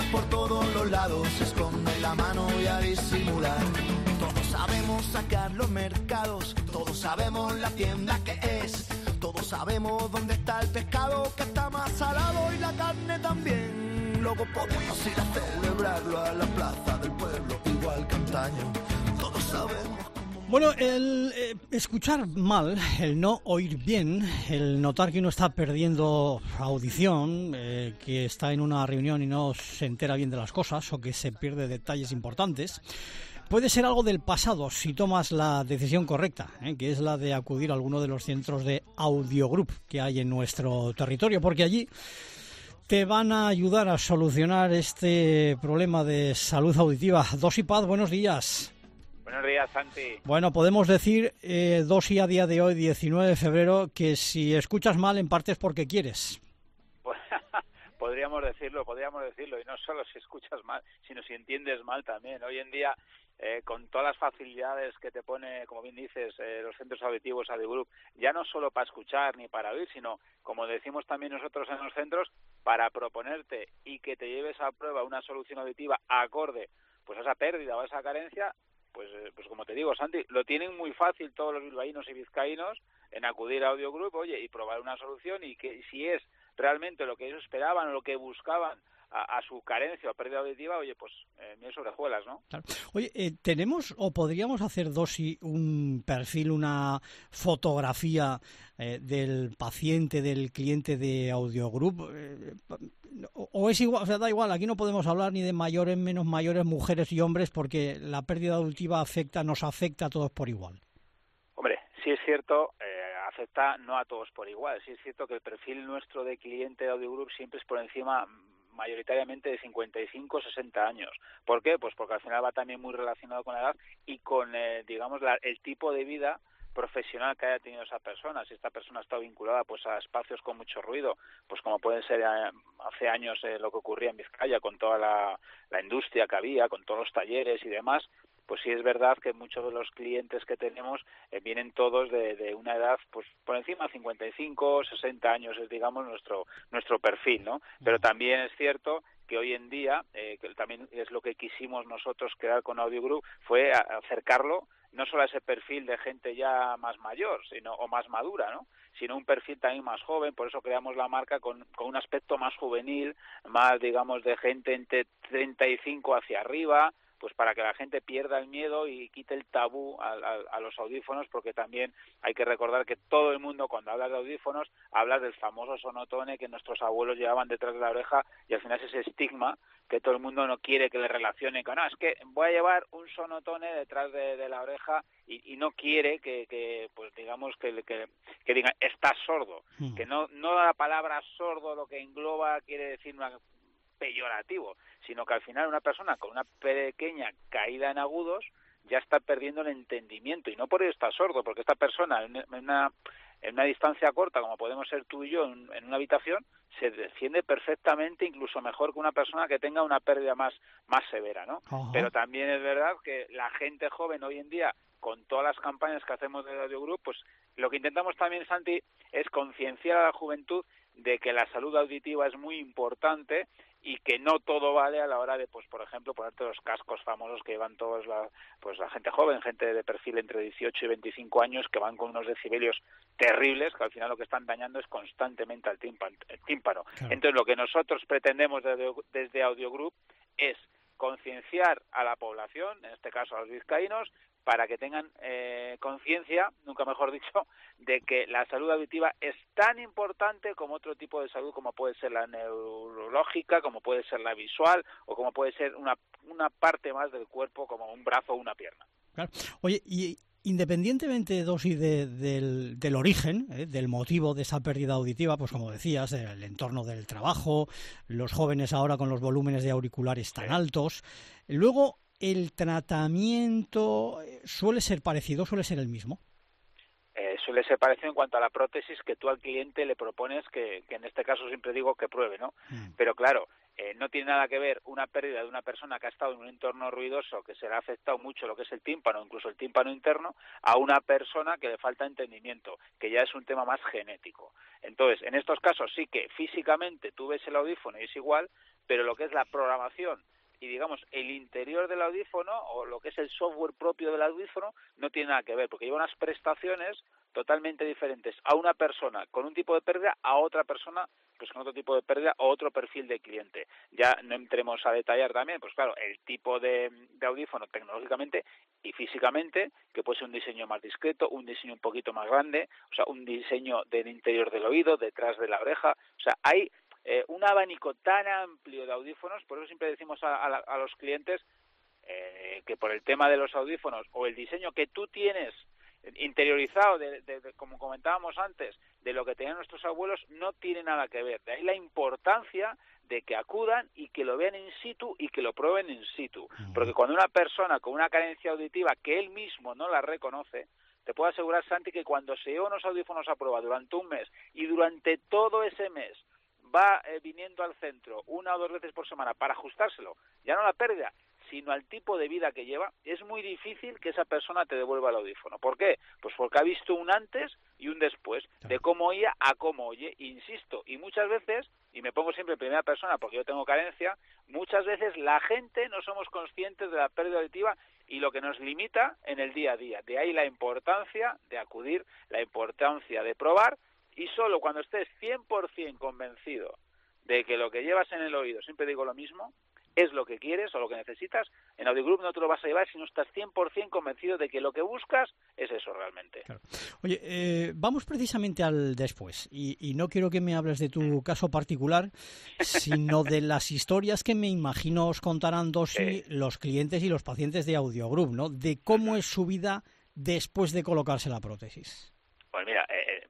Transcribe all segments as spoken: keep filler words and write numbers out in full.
por todos los lados, se esconde la mano y a disimular. Todos sabemos sacar los mercados, todos sabemos la tienda que es, todos sabemos dónde está el pescado que está más salado y la carne también. Luego podemos ir a celebrarlo a la plaza del pueblo, igual que antaño. Todos sabemos. Bueno, el eh, escuchar mal, el no oír bien, el notar que uno está perdiendo audición, eh, que está en una reunión y no se entera bien de las cosas o que se pierde detalles importantes, puede ser algo del pasado si tomas la decisión correcta, ¿eh? que es la de acudir a alguno de los centros de Audiogroup que hay en nuestro territorio, porque allí te van a ayudar a solucionar este problema de salud auditiva. Dosi Paz, buenos días. Buenos días, Santi. Bueno, podemos decir, eh, Dosi, a día de hoy, diecinueve de febrero, que si escuchas mal, en parte es porque quieres. Pues, podríamos decirlo, podríamos decirlo, y no solo si escuchas mal, sino si entiendes mal también. Hoy en día, eh, con todas las facilidades que te pone, como bien dices, eh, los centros auditivos Audiogroup, ya no solo para escuchar ni para oír, sino, como decimos también nosotros en los centros, para proponerte y que te lleves a prueba una solución auditiva acorde pues a esa pérdida o a esa carencia. Pues, pues como te digo, Santi, lo tienen muy fácil todos los bilbaínos y vizcaínos en acudir a Audiogroup, oye, y probar una solución, y que si es realmente lo que ellos esperaban o lo que buscaban a, a su carencia o pérdida auditiva, oye, pues eh, miel sobre hojuelas, ¿no? Claro. Oye, eh, ¿tenemos o podríamos hacer, Dosi, un perfil, una fotografía eh, del paciente, del cliente de Audiogroup? Eh, o, o es igual, o sea, da igual, aquí no podemos hablar ni de mayores, menos mayores, mujeres y hombres, porque la pérdida auditiva afecta, nos afecta a todos por igual. Hombre, sí es cierto, eh, afecta no a todos por igual. Sí es cierto que el perfil nuestro de cliente de Audiogroup siempre es por encima mayoritariamente de cincuenta y cinco a sesenta años. ¿Por qué? Pues porque al final va también muy relacionado con la edad y con, eh, digamos, la, el tipo de vida profesional que haya tenido esa persona. Si esta persona está vinculada pues a espacios con mucho ruido, pues como puede ser eh, hace años eh, lo que ocurría en Vizcaya con toda la, la industria que había, con todos los talleres y demás, pues sí es verdad que muchos de los clientes que tenemos eh, vienen todos de, de una edad pues por encima de cincuenta y cinco, sesenta años, es digamos nuestro nuestro perfil, ¿no? Pero también es cierto que hoy en día, eh, que también es lo que quisimos nosotros crear con Audiogroup, fue a, acercarlo no solo a ese perfil de gente ya más mayor, sino o más madura, ¿no? Sino un perfil también más joven. Por eso creamos la marca con, con un aspecto más juvenil, más, digamos, de gente entre treinta y cinco hacia arriba, pues para que la gente pierda el miedo y quite el tabú a, a, a los audífonos, porque también hay que recordar que todo el mundo cuando habla de audífonos habla del famoso sonotone que nuestros abuelos llevaban detrás de la oreja, y al final es ese estigma que todo el mundo no quiere que le relacionen con, no, es que voy a llevar un sonotone detrás de, de la oreja y, y no quiere que, que pues digamos que, que, que digan, estás sordo, mm. que no, no la palabra sordo lo que engloba quiere decir una peyorativo, sino que al final una persona con una pequeña caída en agudos ya está perdiendo el entendimiento, y no por ello está sordo, porque esta persona en una, en una distancia corta, como podemos ser tú y yo en, en una habitación, se defiende perfectamente, incluso mejor que una persona que tenga una pérdida más, más severa, ¿no? Uh-huh. Pero también es verdad que la gente joven hoy en día, con todas las campañas que hacemos de Audiogroup, pues lo que intentamos también, Santi, es concienciar a la juventud de que la salud auditiva es muy importante y que no todo vale a la hora de, pues por ejemplo, ponerte los cascos famosos que llevan todos la, pues la gente joven, gente de perfil entre dieciocho y veinticinco años, que van con unos decibelios terribles, que al final lo que están dañando es constantemente al tímpano. El tímpano. Claro. Entonces, lo que nosotros pretendemos desde, desde Audiogroup es concienciar a la población, en este caso a los vizcaínos, para que tengan eh, conciencia, nunca mejor dicho, de que la salud auditiva es tan importante como otro tipo de salud, como puede ser la neurológica, como puede ser la visual, o como puede ser una, una parte más del cuerpo, como un brazo o una pierna. Claro. Oye, y independientemente, Dosi, de, del, del origen, eh, del motivo de esa pérdida auditiva, pues como decías, el entorno del trabajo, los jóvenes ahora con los volúmenes de auriculares tan altos, luego el tratamiento suele ser parecido, suele ser el mismo. Eh, suele ser parecido en cuanto a la prótesis que tú al cliente le propones, que, que en este caso siempre digo que pruebe, ¿no? Mm. Pero claro, eh, no tiene nada que ver una pérdida de una persona que ha estado en un entorno ruidoso, que se le ha afectado mucho lo que es el tímpano, incluso el tímpano interno, a una persona que le falta entendimiento, que ya es un tema más genético. Entonces, en estos casos sí que físicamente tú ves el audífono y es igual, pero lo que es la programación y, digamos, el interior del audífono o lo que es el software propio del audífono no tiene nada que ver, porque lleva unas prestaciones totalmente diferentes a una persona con un tipo de pérdida, a otra persona pues con otro tipo de pérdida o otro perfil de cliente. Ya no entremos a detallar también, pues claro, el tipo de, de audífono tecnológicamente y físicamente, que puede ser un diseño más discreto, un diseño un poquito más grande, o sea, un diseño del interior del oído, detrás de la oreja, o sea, hay eh, un abanico tan amplio de audífonos, por eso siempre decimos a, a, a los clientes eh, que por el tema de los audífonos o el diseño que tú tienes interiorizado, de, de, de, como comentábamos antes, de lo que tenían nuestros abuelos, no tiene nada que ver. De ahí la importancia de que acudan y que lo vean in situ y que lo prueben in situ. Porque cuando una persona con una carencia auditiva que él mismo no la reconoce, te puedo asegurar, Santi, que cuando se lleva unos audífonos a prueba durante un mes y durante todo ese mes va eh, viniendo al centro una o dos veces por semana para ajustárselo, ya no la pérdida, sino al tipo de vida que lleva, es muy difícil que esa persona te devuelva el audífono. ¿Por qué? Pues porque ha visto un antes y un después, de cómo oía a cómo oye, insisto, y muchas veces, y me pongo siempre en primera persona porque yo tengo carencia, muchas veces la gente no somos conscientes de la pérdida auditiva y lo que nos limita en el día a día. De ahí la importancia de acudir, la importancia de probar, y solo cuando estés cien por ciento convencido de que lo que llevas en el oído, siempre digo lo mismo, es lo que quieres o lo que necesitas, en Audio Group no te lo vas a llevar si no estás cien por ciento convencido de que lo que buscas es eso realmente. Claro. Oye, eh, vamos precisamente al después, y, y no quiero que me hables de tu caso particular, sino de las historias que me imagino os contarán Dosi, sí, los clientes y los pacientes de Audio Group, ¿no? De cómo es su vida después de colocarse la prótesis. Pues mira, eh,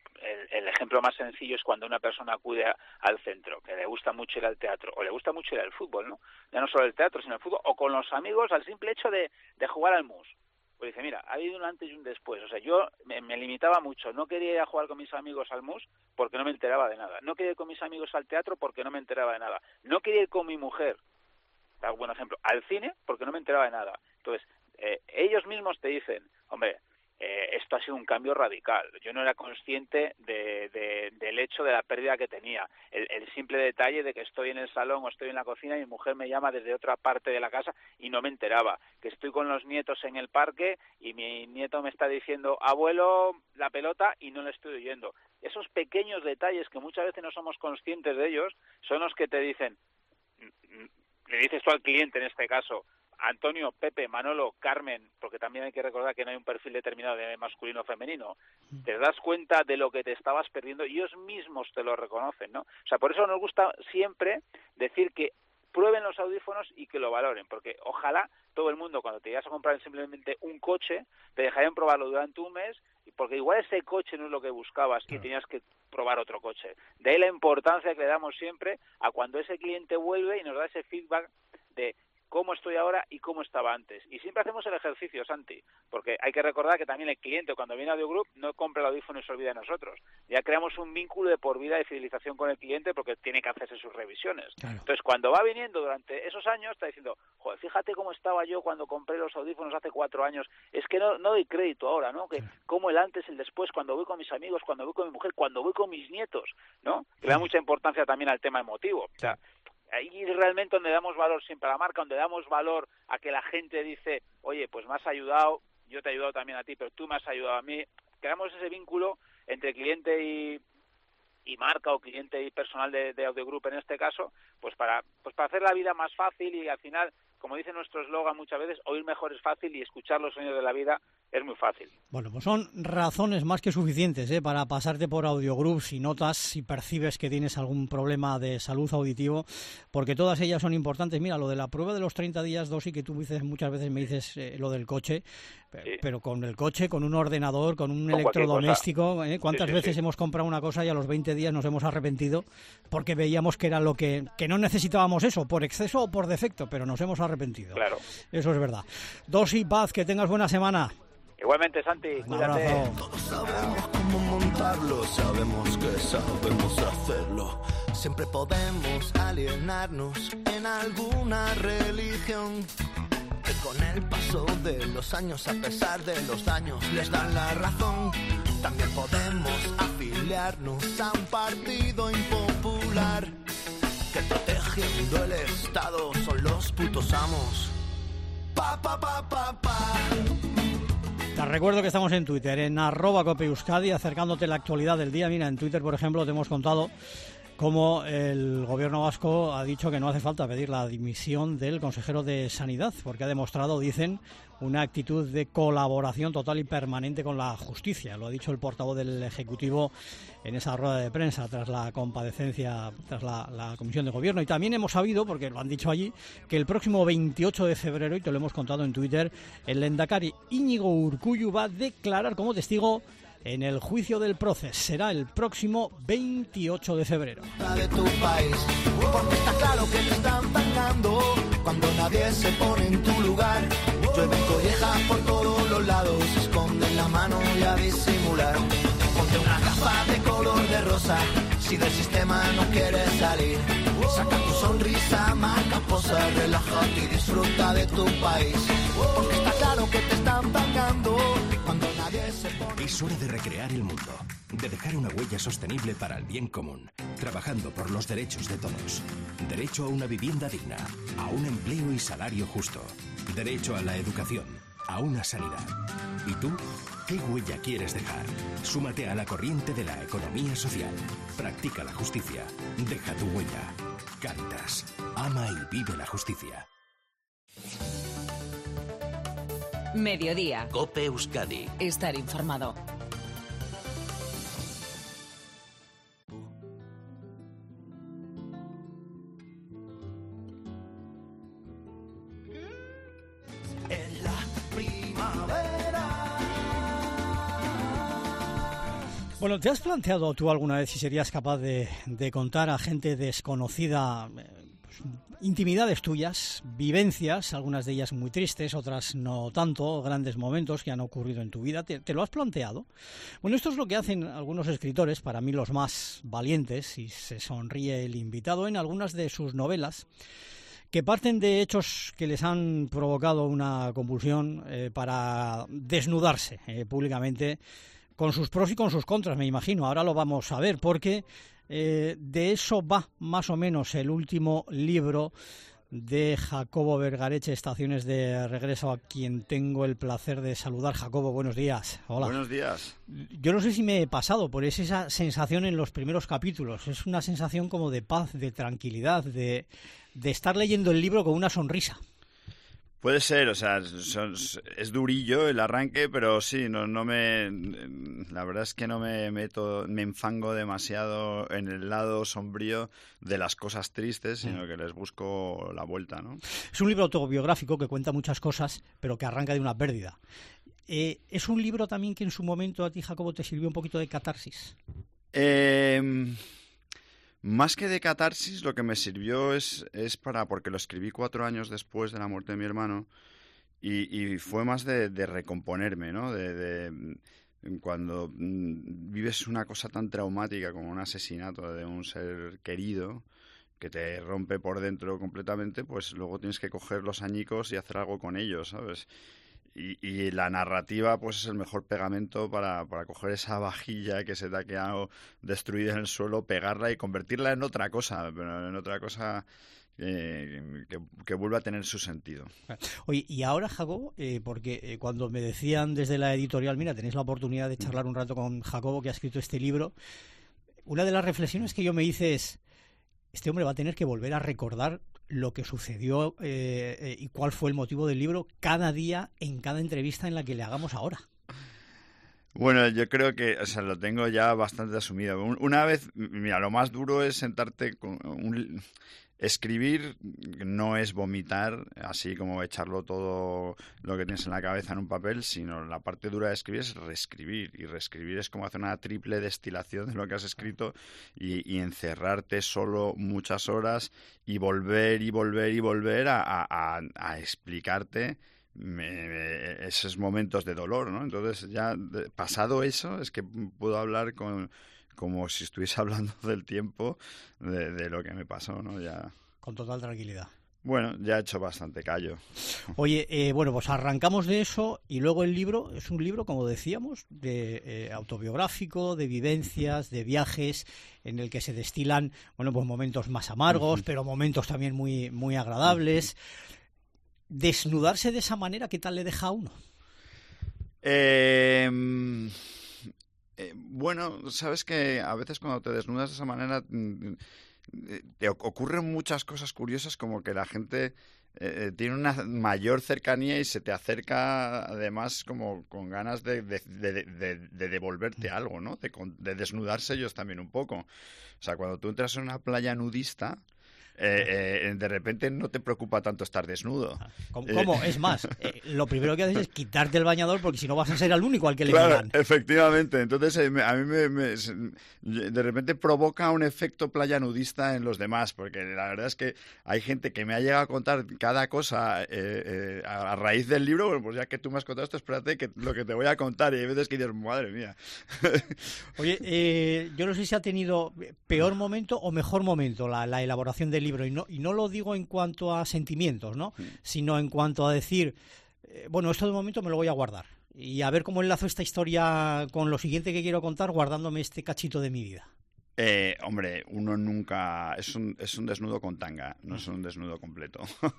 el ejemplo más sencillo es cuando una persona acude a, al centro, que le gusta mucho ir al teatro, o le gusta mucho ir al fútbol, ¿no? Ya no solo el teatro, sino el fútbol, o con los amigos al simple hecho de, de jugar al mus. Pues dice, mira, ha habido un antes y un después. O sea, yo me, me limitaba mucho. No quería ir a jugar con mis amigos al mus porque no me enteraba de nada. No quería ir con mis amigos al teatro porque no me enteraba de nada. No quería ir con mi mujer, da un buen ejemplo, al cine porque no me enteraba de nada. Entonces, eh, ellos mismos te dicen, hombre, Eh, esto ha sido un cambio radical. Yo no era consciente de, de, del hecho de la pérdida que tenía. El, el simple detalle de que estoy en el salón o estoy en la cocina y mi mujer me llama desde otra parte de la casa y no me enteraba. Que estoy con los nietos en el parque y mi nieto me está diciendo, abuelo, la pelota, y no le estoy oyendo. Esos pequeños detalles que muchas veces no somos conscientes de ellos son los que te dicen, le dices tú al cliente en este caso, Antonio, Pepe, Manolo, Carmen, porque también hay que recordar que no hay un perfil determinado de masculino o femenino, te das cuenta de lo que te estabas perdiendo y ellos mismos te lo reconocen, ¿no? O sea, por eso nos gusta siempre decir que prueben los audífonos y que lo valoren, porque ojalá todo el mundo cuando te llegas a comprar simplemente un coche, te dejarían probarlo durante un mes, porque igual ese coche no es lo que buscabas y tenías que probar otro coche. De ahí la importancia que le damos siempre a cuando ese cliente vuelve y nos da ese feedback de cómo estoy ahora y cómo estaba antes. Y siempre hacemos el ejercicio, Santi, porque hay que recordar que también el cliente, cuando viene a Audio Group, no compra el audífono y se olvida de nosotros. Ya creamos un vínculo de por vida de fidelización con el cliente porque tiene que hacerse sus revisiones. Claro. Entonces, cuando va viniendo durante esos años, está diciendo, joder, fíjate cómo estaba yo cuando compré los audífonos hace cuatro años. Es que no, no doy crédito ahora, ¿no? Que claro. Como el antes, el después, cuando voy con mis amigos, cuando voy con mi mujer, cuando voy con mis nietos, ¿no? Que le da mucha importancia también al tema emotivo. O sea, ahí es realmente donde damos valor siempre a la marca, donde damos valor a que la gente dice, oye, pues me has ayudado, yo te he ayudado también a ti, pero tú me has ayudado a mí. Creamos ese vínculo entre cliente y, y marca o cliente y personal de, de Audio Group en este caso, pues para, pues para hacer la vida más fácil y al final, como dice nuestro eslogan muchas veces, oír mejor es fácil y escuchar los sonidos de la vida es muy fácil. Bueno, pues son razones más que suficientes ¿eh? para pasarte por Audio Group si notas, si percibes que tienes algún problema de salud auditivo, porque todas ellas son importantes. Mira, lo de la prueba de los treinta días, Dosi, que tú dices muchas veces me dices eh, lo del coche, sí. Pero con el coche, con un ordenador, con un con electrodoméstico, ¿eh? ¿Cuántas sí, sí, veces sí. hemos comprado una cosa y a los veinte días nos hemos arrepentido porque veíamos que era lo que, que no necesitábamos eso, por exceso o por defecto, pero nos hemos arrepentido. Claro. Eso es verdad. Dosi, Paz, que tengas buena semana. Igualmente, Santi, un cuídate. Abrazo. Todos sabemos cómo montarlo, sabemos que sabemos hacerlo. Siempre podemos alienarnos en alguna religión que con el paso de los años, a pesar de los daños, les dan la razón. También podemos afiliarnos a un partido impopular que protege protegiendo el Estado, son los putos amos. Pa, pa, pa, pa, pa. Te recuerdo que estamos en Twitter, en arroba Cope Euskadi, acercándote la actualidad del día. Mira, en Twitter, por ejemplo, te hemos contado cómo el gobierno vasco ha dicho que no hace falta pedir la dimisión del consejero de Sanidad, porque ha demostrado, dicen, una actitud de colaboración total y permanente con la justicia. Lo ha dicho el portavoz del Ejecutivo en esa rueda de prensa tras la comparecencia, tras la, la Comisión de Gobierno. Y también hemos sabido, porque lo han dicho allí, que el próximo veintiocho de febrero, y te lo hemos contado en Twitter, el lehendakari Íñigo Urkullu va a declarar como testigo en el juicio del Proces. Será el próximo veintiocho de febrero. De tu país, porque está claro que te están pagando cuando nadie se pone en tu lugar. Llueven collejas por todos los lados, se esconden la mano y a disimular. Ponte una gafa de color de rosa, si del sistema no quieres salir. Saca tu sonrisa, marca posa, relájate y disfruta de tu país. Porque está claro que te están pagando cuando nadie se pone. Es hora de recrear el mundo, de dejar una huella sostenible para el bien común, trabajando por los derechos de todos. Derecho a una vivienda digna, a un empleo y salario justo. Derecho a la educación, a una sanidad. ¿Y tú? ¿Qué huella quieres dejar? Súmate a la corriente de la economía social. Practica la justicia. Deja tu huella. Cáritas. Ama y vive la justicia. Mediodía. Cope Euskadi. Estar informado. En la primavera. Bueno, ¿te has planteado tú alguna vez si serías capaz de, de contar a gente desconocida eh, pues, intimidades tuyas, vivencias, algunas de ellas muy tristes, otras no tanto, grandes momentos que han ocurrido en tu vida? ¿Te, te lo has planteado? Bueno, esto es lo que hacen algunos escritores, para mí los más valientes, y se sonríe el invitado, en algunas de sus novelas, que parten de hechos que les han provocado una convulsión eh, para desnudarse eh, públicamente, con sus pros y con sus contras, me imagino. Ahora lo vamos a ver, porque eh, de eso va más o menos el último libro de Jacobo Vergareche, Estaciones de regreso, a quien tengo el placer de saludar. Jacobo, buenos días. Hola. Buenos días. Yo no sé si me he pasado, por esa sensación en los primeros capítulos. Es una sensación como de paz, de tranquilidad, de, de estar leyendo el libro con una sonrisa. Puede ser, o sea, son, es durillo el arranque, pero sí, no, no me, la verdad es que no me meto, me enfango demasiado en el lado sombrío de las cosas tristes, sino que les busco la vuelta, ¿no? Es un libro autobiográfico que cuenta muchas cosas, pero que arranca de una pérdida. Eh, ¿Es un libro también que en su momento a ti, Jacobo, te sirvió un poquito de catarsis? Eh... Más que de catarsis, lo que me sirvió es, es para, porque lo escribí cuatro años después de la muerte de mi hermano, y, y fue más de, de recomponerme, ¿no? De, de cuando vives una cosa tan traumática como un asesinato de un ser querido, que te rompe por dentro completamente, pues luego tienes que coger los añicos y hacer algo con ellos, ¿sabes? Y, y la narrativa pues es el mejor pegamento para, para coger esa vajilla que se te ha quedado destruida en el suelo, pegarla y convertirla en otra cosa, pero en otra cosa eh, que, que vuelva a tener su sentido. Oye, y ahora, Jacobo, eh, porque eh, cuando me decían desde la editorial, mira, tenéis la oportunidad de charlar un rato con Jacobo, que ha escrito este libro, una de las reflexiones que yo me hice es, este hombre va a tener que volver a recordar lo que sucedió eh, eh, y cuál fue el motivo del libro cada día, en cada entrevista en la que le hagamos ahora. Bueno, yo creo que, o sea, lo tengo ya bastante asumido. Una vez, mira, lo más duro es sentarte con un... Escribir no es vomitar, así como echarlo todo lo que tienes en la cabeza en un papel, sino la parte dura de escribir es reescribir. Y reescribir es como hacer una triple destilación de lo que has escrito y, y encerrarte solo muchas horas y volver y volver y volver a, a, a explicarte me, esos momentos de dolor, ¿no? Entonces ya de, pasado eso es que puedo hablar con... como si estuviese hablando del tiempo de, de lo que me pasó, ¿no? Ya. Con total tranquilidad. Bueno, ya he hecho bastante callo. Oye, eh, bueno, pues arrancamos de eso y luego el libro es un libro, como decíamos, de eh, autobiográfico, de vivencias, de viajes, en el que se destilan, bueno, pues momentos más amargos, uh-huh. pero momentos también muy, muy agradables. Uh-huh. Desnudarse de esa manera, ¿qué tal le deja a uno? Eh, eh, bueno, sabes que a veces cuando te desnudas de esa manera te ocurren muchas cosas curiosas, como que la gente eh, tiene una mayor cercanía y se te acerca además como con ganas de, de, de, de, de devolverte algo, ¿no? De, de desnudarse ellos también un poco. O sea, cuando tú entras en una playa nudista, Eh, eh, de repente no te preocupa tanto estar desnudo. ¿Cómo? Eh, es más, eh, lo primero que haces es quitarte el bañador, porque si no vas a ser el único al que le claro, miran. Efectivamente. Entonces eh, a mí me, me, de repente provoca un efecto playa nudista en los demás, porque la verdad es que hay gente que me ha llegado a contar cada cosa eh, eh, a raíz del libro. Bueno, pues ya que tú me has contado esto, espérate que lo que te voy a contar. Y hay veces que dices, madre mía. Oye, eh, yo no sé si ha tenido peor momento o mejor momento la, la elaboración del libro, y no, y no lo digo en cuanto a sentimientos, ¿no? Sí. Sino en cuanto a decir, eh, bueno, esto de momento me lo voy a guardar y a ver cómo enlazo esta historia con lo siguiente que quiero contar, guardándome este cachito de mi vida. Eh, hombre, uno nunca... Es un, es un desnudo con tanga, no es un desnudo completo.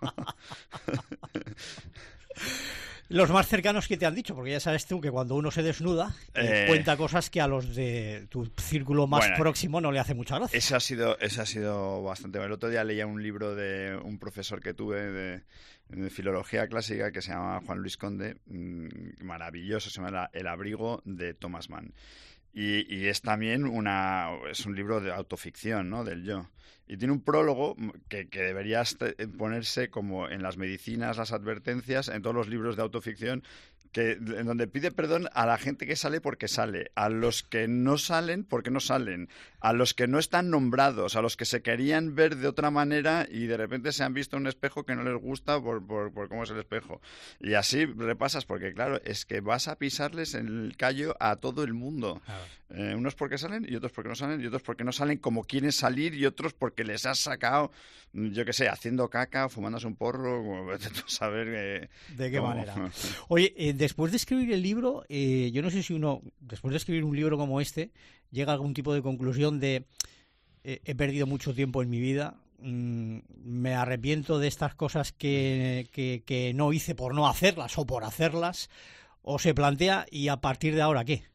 Los más cercanos que te han dicho, porque ya sabes tú que cuando uno se desnuda eh, cuenta cosas que a los de tu círculo más bueno, próximo no le hace mucha gracia. Eso ha sido, eso ha sido bastante... El otro día leía un libro de un profesor que tuve de, de filología clásica que se llama Juan Luis Conde, maravilloso, se llama El abrigo de Thomas Mann. Y, y es también una, es un libro de autoficción, ¿no? Del yo. Y tiene un prólogo que, que debería ponerse como en las medicinas, las advertencias, en todos los libros de autoficción, que, en donde pide perdón a la gente que sale porque sale, a los que no salen porque no salen, a los que no están nombrados, a los que se querían ver de otra manera y de repente se han visto un espejo que no les gusta por, por, por cómo es el espejo. Y así repasas, porque claro, es que vas a pisarles en el callo a todo el mundo. Claro. Eh, unos porque salen y otros porque no salen, y otros porque no salen como quieren salir, y otros porque les has sacado, yo qué sé, haciendo caca, fumándose un porro, como saber eh, de qué cómo... manera. Oye, eh, después de escribir el libro, eh, yo no sé si uno, después de escribir un libro como este, llega a algún tipo de conclusión de eh, he perdido mucho tiempo en mi vida, mmm, me arrepiento de estas cosas que, que, que no hice por no hacerlas o por hacerlas, o se plantea, ¿y a partir de ahora qué?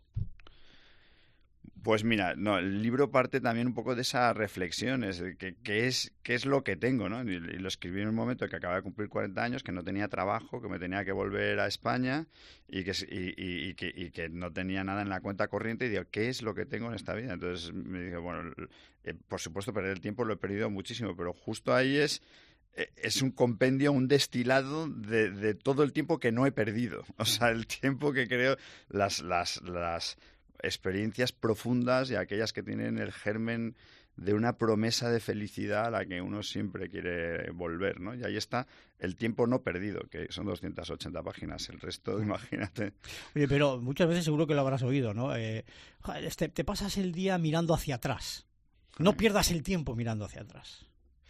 Pues mira, no, el libro parte también un poco de esa reflexión, es que, que es, qué es lo que tengo, ¿no? Y, y lo escribí en un momento que acababa de cumplir cuarenta años, que no tenía trabajo, que me tenía que volver a España y que, y, y, y que, y que no tenía nada en la cuenta corriente, y digo, ¿qué es lo que tengo en esta vida? Entonces me dije, bueno, eh, por supuesto perder el tiempo lo he perdido muchísimo, pero justo ahí es... es un compendio, un destilado de, de todo el tiempo que no he perdido. O sea, el tiempo que creo, las... las, las experiencias profundas y aquellas que tienen el germen de una promesa de felicidad a la que uno siempre quiere volver, ¿no? Y ahí está el tiempo no perdido, que son doscientas ochenta páginas. El resto, imagínate. Oye, pero muchas veces seguro que lo habrás oído, ¿no? Eh, te, te pasas el día mirando hacia atrás. No pierdas el tiempo mirando hacia atrás.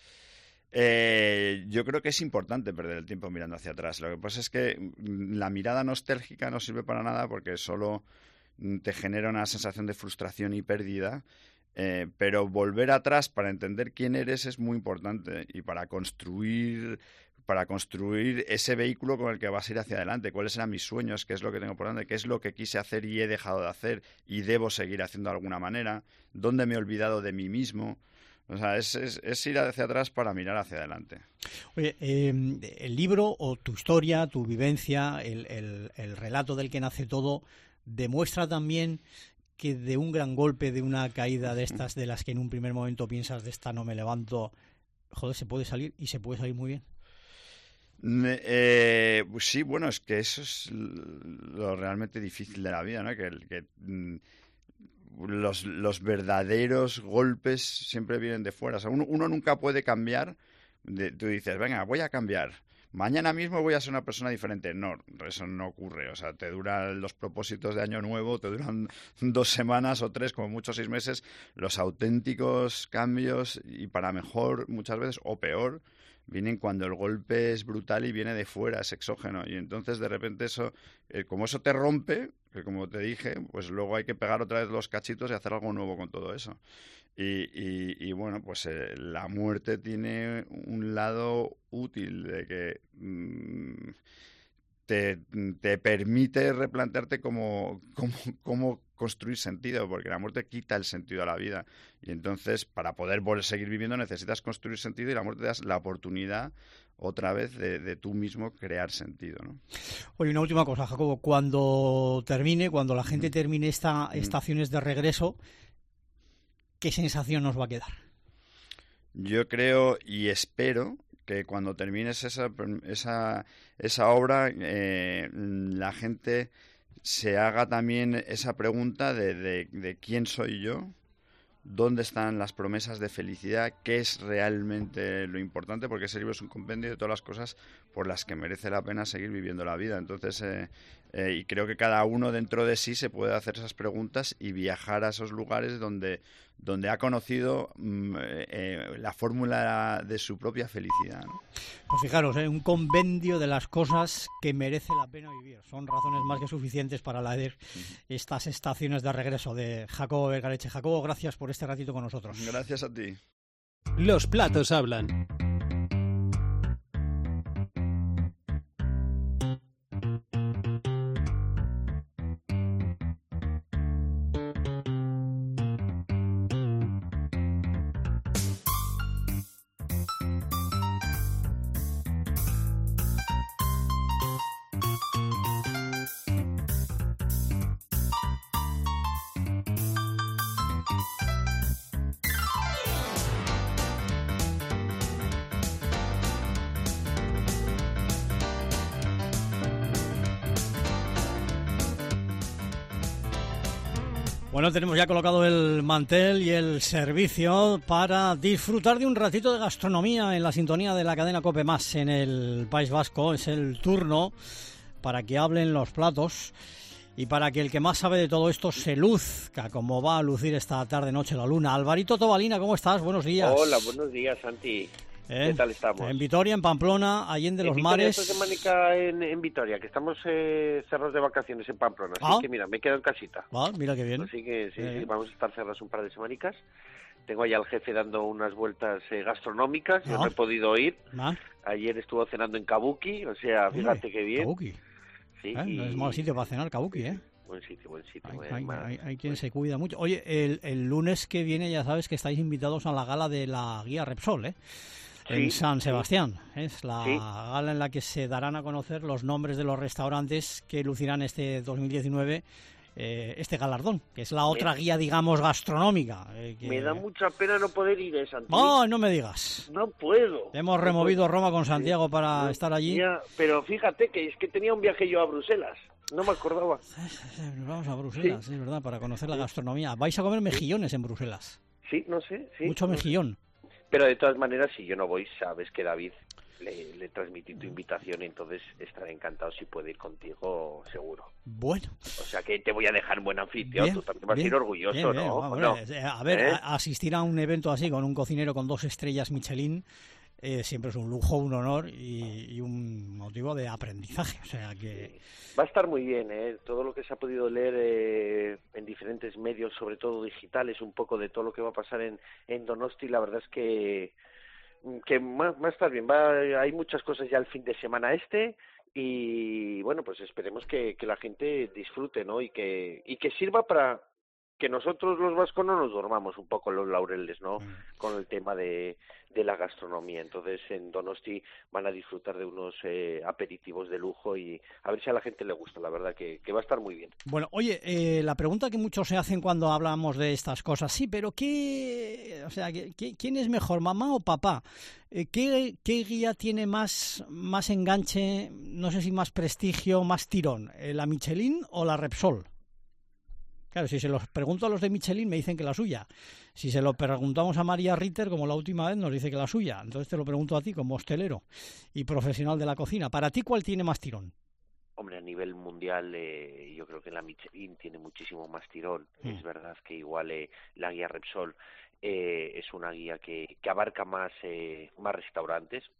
Eh, yo creo que es importante perder el tiempo mirando hacia atrás. Lo que pasa es que la mirada nostálgica no sirve para nada, porque solo te genera una sensación de frustración y pérdida, eh, pero volver atrás para entender quién eres es muy importante, y para construir para construir ese vehículo con el que vas a ir hacia adelante. ¿Cuáles eran mis sueños? ¿Qué es lo que tengo por delante? ¿Qué es lo que quise hacer y he dejado de hacer y debo seguir haciendo de alguna manera? ¿Dónde me he olvidado de mí mismo? O sea, es, es, es ir hacia atrás para mirar hacia adelante. Oye, eh, el libro o tu historia, tu vivencia, el, el, el relato del que nace todo, demuestra también que de un gran golpe, de una caída de estas de las que en un primer momento piensas, de esta no me levanto, joder, se puede salir, y se puede salir muy bien. Eh, pues sí, bueno, es que eso es lo realmente difícil de la vida, ¿no? Que, que los, los verdaderos golpes siempre vienen de fuera. O sea, uno, uno nunca puede cambiar. De, tú dices, venga, voy a cambiar. Mañana mismo voy a ser una persona diferente. No, eso no ocurre. O sea, te duran los propósitos de año nuevo, te duran dos semanas o tres, como mucho seis meses. Los auténticos cambios, y para mejor muchas veces, o peor, vienen cuando el golpe es brutal y viene de fuera, es exógeno. Y entonces de repente eso, eh, como eso te rompe, que como te dije, pues luego hay que pegar otra vez los cachitos y hacer algo nuevo con todo eso. Y, y, y bueno, pues eh, la muerte tiene un lado útil de que mmm, te, te permite replantearte cómo, cómo, cómo construir sentido, porque la muerte quita el sentido a la vida. Y entonces, para poder volver, seguir viviendo, necesitas construir sentido, y la muerte te da la oportunidad otra vez de, de tú mismo crear sentido, ¿no? Oye, una última cosa, Jacobo. Cuando termine, cuando la gente termine esta estaciones de regreso, ¿qué sensación nos va a quedar? Yo creo y espero que cuando termines esa, esa, esa obra, eh, la gente se haga también esa pregunta de, de, de quién soy yo, dónde están las promesas de felicidad, qué es realmente lo importante, porque ese libro es un compendio de todas las cosas por las que merece la pena seguir viviendo la vida. Entonces, eh, eh, y creo que cada uno dentro de sí se puede hacer esas preguntas y viajar a esos lugares donde, donde ha conocido mm, eh, la fórmula de su propia felicidad, ¿no? Pues fijaros, ¿eh? Un compendio de las cosas que merece la pena vivir. Son razones más que suficientes para leer estas estaciones de regreso de Jacobo Vergareche. Jacobo, gracias por este ratito con nosotros. Gracias a ti. Los platos hablan. Bueno, tenemos ya colocado el mantel y el servicio para disfrutar de un ratito de gastronomía en la sintonía de la cadena COPE Más en el País Vasco. Es el turno para que hablen los platos y para que el que más sabe de todo esto se luzca, como va a lucir esta tarde-noche la luna. Alvarito Tobalina, ¿cómo estás? Buenos días. Hola, buenos días, Santi. ¿Eh? ¿Qué tal estamos? En Vitoria, en Pamplona, Allende los Vitoria, Mares. Esta semanica en, en Vitoria, que estamos eh, cerrados de vacaciones en Pamplona, así ah. que mira, me he quedado en casita. Ah, mira qué bien. Así que sí, eh. sí, vamos a estar cerrados un par de semanicas. Tengo allá al jefe dando unas vueltas eh, gastronómicas, ah. yo no he podido ir. Ah. Ayer estuvo cenando en Kabuki, o sea, fíjate Uy, qué bien. Kabuki. Sí, ¿Eh? y... No es mal sitio para cenar, Kabuki, ¿eh? Buen sitio, buen sitio. Hay, eh, hay, más, hay, hay quien pues... se cuida mucho. Oye, el, el lunes que viene ya sabes que estáis invitados a la gala de la guía Repsol, ¿eh? En sí, San Sebastián. Sí. Es la sí. gala en la que se darán a conocer los nombres de los restaurantes que lucirán este dos mil diecinueve eh, este galardón, que es la otra me... guía, digamos, gastronómica. Eh, que... Me da mucha pena no poder ir, ¿eh, Santi? No, no me digas. No puedo. Hemos no removido puedo. Roma con Santiago sí. para no, estar allí. Ya, pero fíjate que es que tenía un viaje yo a Bruselas. No me acordaba. Nos vamos a Bruselas, sí. es verdad, para conocer la gastronomía. Vais a comer mejillones en Bruselas. Sí, no sé. Sí, Mucho no mejillón. Sé. Pero de todas maneras, si yo no voy, sabes que David le, le transmití tu invitación, entonces estaré encantado si puede ir contigo, seguro. Bueno. O sea que te voy a dejar buen anfitrión, bien, tú también vas bien, a ir orgulloso, bien, bien, ¿no? Bueno, ¿no? A ver, ¿Eh? a, asistir a un evento así con un cocinero con dos estrellas Michelin eh, siempre es un lujo, un honor y, y un motivo de aprendizaje. O sea que va a estar muy bien, ¿eh? Todo lo que se ha podido leer eh, en diferentes medios, sobre todo digitales, un poco de todo lo que va a pasar en, en Donosti, la verdad es que que va, va a estar bien. Va, hay muchas cosas ya el fin de semana este y bueno, pues esperemos que, que la gente disfrute, ¿no? Y que y que sirva para que nosotros los vascos no nos dormamos un poco en los laureles, ¿no? Mm. Con el tema de, de la gastronomía. Entonces en Donosti van a disfrutar de unos eh, aperitivos de lujo y a ver si a la gente le gusta, la verdad que, que va a estar muy bien. Bueno, oye, eh, la pregunta que muchos se hacen cuando hablamos de estas cosas, sí, pero ¿qué, o sea, ¿qué, quién es mejor, mamá o papá? Eh, ¿qué, ¿Qué guía tiene más, más enganche, no sé si más prestigio, más tirón, eh, la Michelin o la Repsol? Claro, si se los pregunto a los de Michelin me dicen que la suya. Si se lo preguntamos a María Ritter, como la última vez, nos dice que la suya. Entonces te lo pregunto a ti como hostelero y profesional de la cocina. ¿Para ti cuál tiene más tirón? Hombre, a nivel mundial eh, yo creo que la Michelin tiene muchísimo más tirón. Mm. Es verdad que igual eh, la guía Repsol eh, es una guía que, que abarca más, eh, más restaurantes.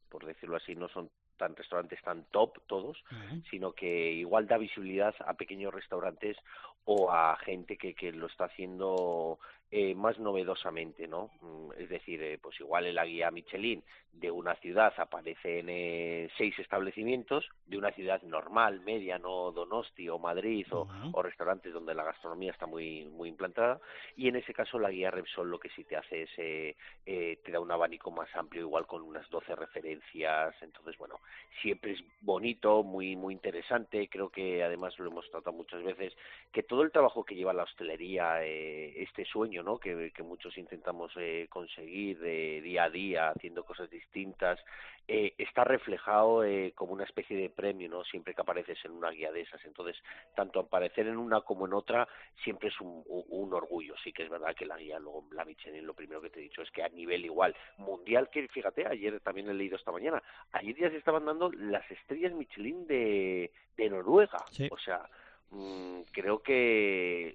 por decirlo así, no son tan restaurantes tan top todos, uh-huh. sino que igual da visibilidad a pequeños restaurantes o a gente que, que lo está haciendo eh, más novedosamente, ¿no? Es decir, eh, pues igual en la guía Michelin de una ciudad aparecen eh, seis establecimientos, de una ciudad normal, media, no Donosti o Madrid o, uh-huh. o restaurantes donde la gastronomía está muy muy implantada, y en ese caso la guía Repsol lo que sí te hace es eh, eh, te da un abanico más amplio, igual con unas doce referencias. Entonces, bueno, siempre es bonito, muy muy interesante. Creo que además lo hemos tratado muchas veces, que todo el trabajo que lleva la hostelería, eh, este sueño, ¿no? que, que muchos intentamos eh, conseguir de día a día, haciendo cosas distintas, eh, está reflejado eh, como una especie de premio, ¿no? Siempre que apareces en una guía de esas. Entonces, tanto aparecer en una como en otra siempre es un, un orgullo. Sí que es verdad que la guía, luego la Michelin, lo primero que te he dicho es que a nivel igual mundial, que fíjate, ayer también he leído esta mañana, ayer ya se estaban dando las estrellas Michelin de, de Noruega. Sí. O sea, mmm, creo que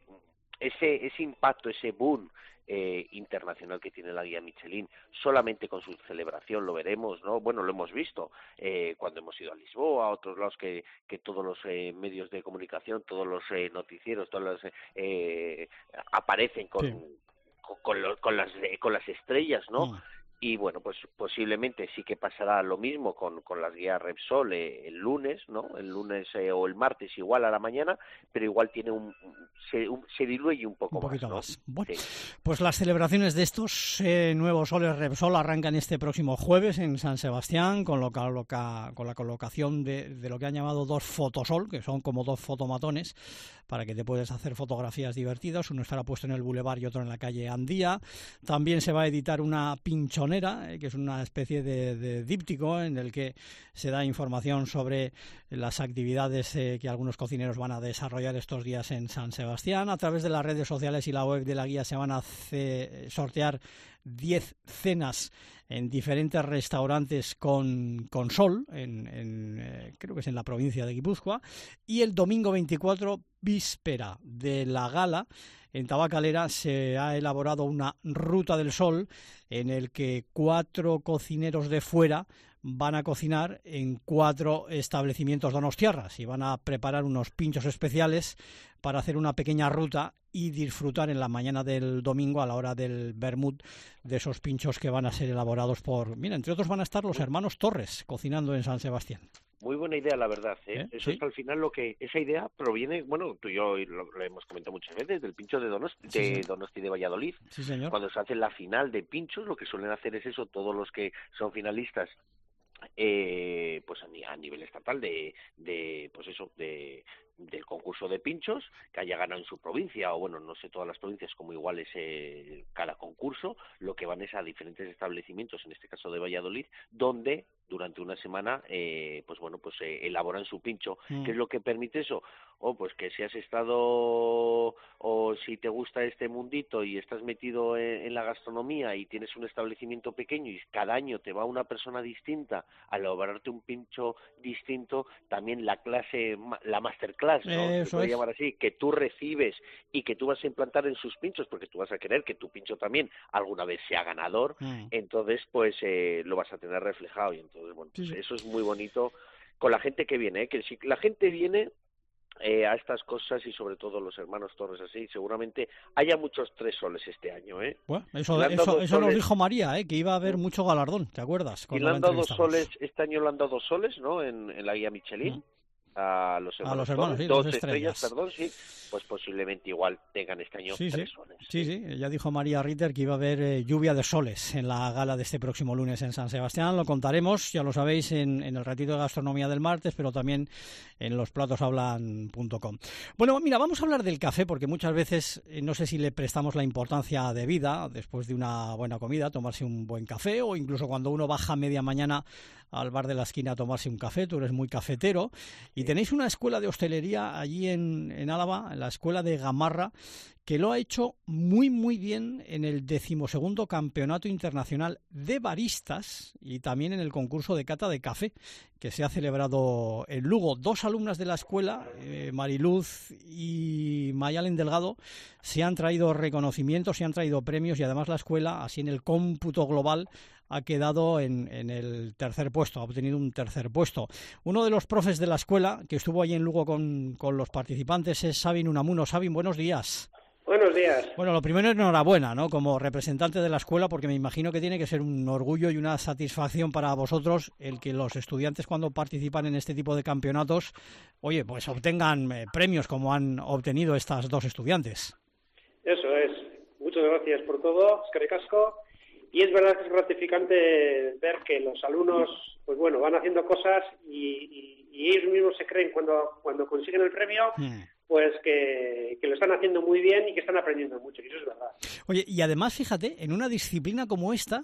ese ese impacto, ese boom eh, internacional que tiene la guía Michelin, solamente con su celebración lo veremos, ¿no? Bueno, lo hemos visto eh, cuando hemos ido a Lisboa, a otros lados que, que todos los eh, medios de comunicación, todos los eh, noticieros, todos los eh, aparecen con, sí. con, con, lo, con las con las estrellas, ¿no? Mm. Y bueno, pues posiblemente sí que pasará lo mismo con, con las guías Repsol eh, el lunes, ¿no? El lunes eh, o el martes igual a la mañana, pero igual tiene un se, un, se diluye un poco un poquito más, ¿no? más. Bueno, sí. Pues las celebraciones de estos eh, nuevos soles Repsol arrancan este próximo jueves en San Sebastián con, lo, coloca, con la colocación de, de lo que han llamado dos fotosol, que son como dos fotomatones, para que te puedas hacer fotografías divertidas. Uno estará puesto en el Boulevard y otro en la calle Andía. También se va a editar una pinchonera, eh, que es una especie de, de díptico en el que se da información sobre las actividades eh, que algunos cocineros van a desarrollar estos días en San Sebastián. A través de las redes sociales y la web de la guía se van a hacer, sortear diez cenas en diferentes restaurantes con, con sol, en, en, eh, creo que es en la provincia de Guipúzcoa, y el domingo veinticuatro, víspera de la gala, en Tabacalera se ha elaborado una ruta del sol en el que cuatro cocineros de fuera van a cocinar en cuatro establecimientos donostiarras y van a preparar unos pinchos especiales para hacer una pequeña ruta y disfrutar en la mañana del domingo a la hora del vermut de esos pinchos que van a ser elaborados por... Mira, entre otros van a estar los hermanos Torres cocinando en San Sebastián. Muy buena idea, la verdad, ¿eh? ¿Eh? ¿Sí? Eso es al final lo que... Esa idea proviene, bueno, tú y yo lo, lo hemos comentado muchas veces, del pincho de Donosti, sí, de, Donosti de Valladolid. Sí, señor. Cuando se hace la final de pinchos, lo que suelen hacer es eso, todos los que son finalistas, eh, pues a, a nivel estatal de, de pues eso, de... del concurso de pinchos, que haya ganado en su provincia, o bueno, no sé, todas las provincias como igual es eh, cada concurso, lo que van es a diferentes establecimientos, en este caso de Valladolid, donde durante una semana, eh, pues bueno, pues eh, elaboran su pincho. Mm. ¿Qué es lo que permite eso? O oh, pues que si has estado, o si te gusta este mundito y estás metido en, en la gastronomía y tienes un establecimiento pequeño y cada año te va una persona distinta a elaborarte un pincho distinto, también la clase, la masterclass, ¿no? Se puede llamar así, que tú recibes y que tú vas a implantar en sus pinchos, porque tú vas a querer que tu pincho también alguna vez sea ganador, mm. entonces pues eh, lo vas a tener reflejado, y entonces bueno, pues sí. Eso es muy bonito con la gente que viene, ¿eh? Que si la gente viene eh, a estas cosas, y sobre todo los hermanos Torres así, seguramente haya muchos tres soles este año, ¿eh? Bueno, eso, eso, eso nos dijo María, ¿eh? Que iba a haber mucho galardón, ¿te acuerdas? Y le han dado dos soles, este año le han dado dos soles, ¿no? En, en la guía Michelin. Mm. A los hermanos, a los hermanos Torres, sí, dos dos estrellas, perdón, sí, pues posiblemente igual tengan este año sí, tres sí. soles. Sí, sí, ya dijo María Ritter que iba a haber eh, lluvia de soles en la gala de este próximo lunes en San Sebastián. Lo contaremos, ya lo sabéis, en, en el ratito de gastronomía del martes, pero también en los platos hablan punto com. Bueno, mira, vamos a hablar del café, porque muchas veces eh, no sé si le prestamos la importancia debida después de una buena comida, tomarse un buen café, o incluso cuando uno baja media mañana al bar de la esquina a tomarse un café. Tú eres muy cafetero y tenéis una escuela de hostelería allí en, en Álava, en la escuela de Gamarra, que lo ha hecho muy muy bien en el decimosegundo Campeonato Internacional de Baristas y también en el concurso de cata de café que se ha celebrado en Lugo. Dos alumnas de la escuela, eh, Mariluz y Mayalen Delgado, se han traído reconocimientos, se han traído premios, y además la escuela, así en el cómputo global, ha quedado en, en el tercer puesto, ha obtenido un tercer puesto. Uno de los profes de la escuela que estuvo allí en Lugo con, con los participantes es Sabin Unamuno. Sabin, buenos días. Buenos días. Bueno, lo primero, enhorabuena, ¿no? Como representante de la escuela, porque me imagino que tiene que ser un orgullo y una satisfacción para vosotros el que los estudiantes, cuando participan en este tipo de campeonatos, oye, pues obtengan eh, premios como han obtenido estas dos estudiantes. Eso es. Muchas gracias por todo, es que recasco. Y es verdad que es gratificante ver que los alumnos, pues bueno, van haciendo cosas y, y, y ellos mismos se creen cuando, cuando consiguen el premio, mm. pues que, que lo están haciendo muy bien y que están aprendiendo mucho, y eso es verdad. Oye, y además, fíjate, en una disciplina como esta,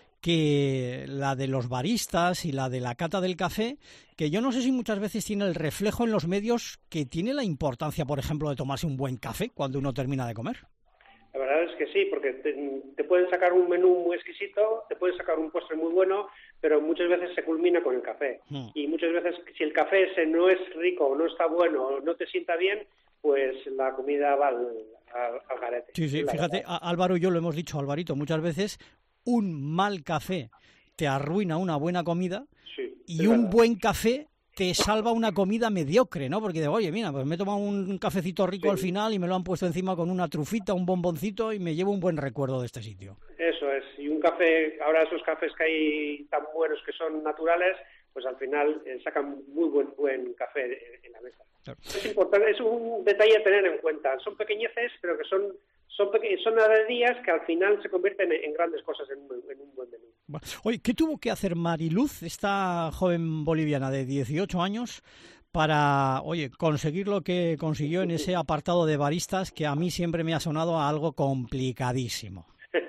que la de los baristas y la de la cata del café, que yo no sé si muchas veces tiene el reflejo en los medios que tiene la importancia, por ejemplo, de tomarse un buen café cuando uno termina de comer. La verdad es que sí, porque te, te pueden sacar un menú muy exquisito, te pueden sacar un postre muy bueno, pero muchas veces se culmina con el café. Mm. Y muchas veces, si el café ese no es rico, o no está bueno, o no te sienta bien, pues la comida va al, al, al garete. Sí, sí, fíjate, verdad. Álvaro y yo lo hemos dicho, Alvarito, muchas veces un mal café te arruina una buena comida, sí, y un verdad. buen café te salva una comida mediocre, ¿no? Porque de, oye, mira, pues me he tomado un cafecito rico sí. al final y me lo han puesto encima con una trufita, un bomboncito, y me llevo un buen recuerdo de este sitio. Eso es, y un café, ahora esos cafés que hay tan buenos que son naturales, pues al final eh, sacan muy buen buen café en, en la mesa. Claro. Es importante, es un detalle a tener en cuenta. Son pequeñeces, pero que son son peque- son días que al final se convierten en, en grandes cosas en un, en un buen menú. Bueno, oye, ¿qué tuvo que hacer Mariluz, esta joven boliviana de dieciocho años, para, oye, conseguir lo que consiguió en ese apartado de baristas que a mí siempre me ha sonado a algo complicadísimo?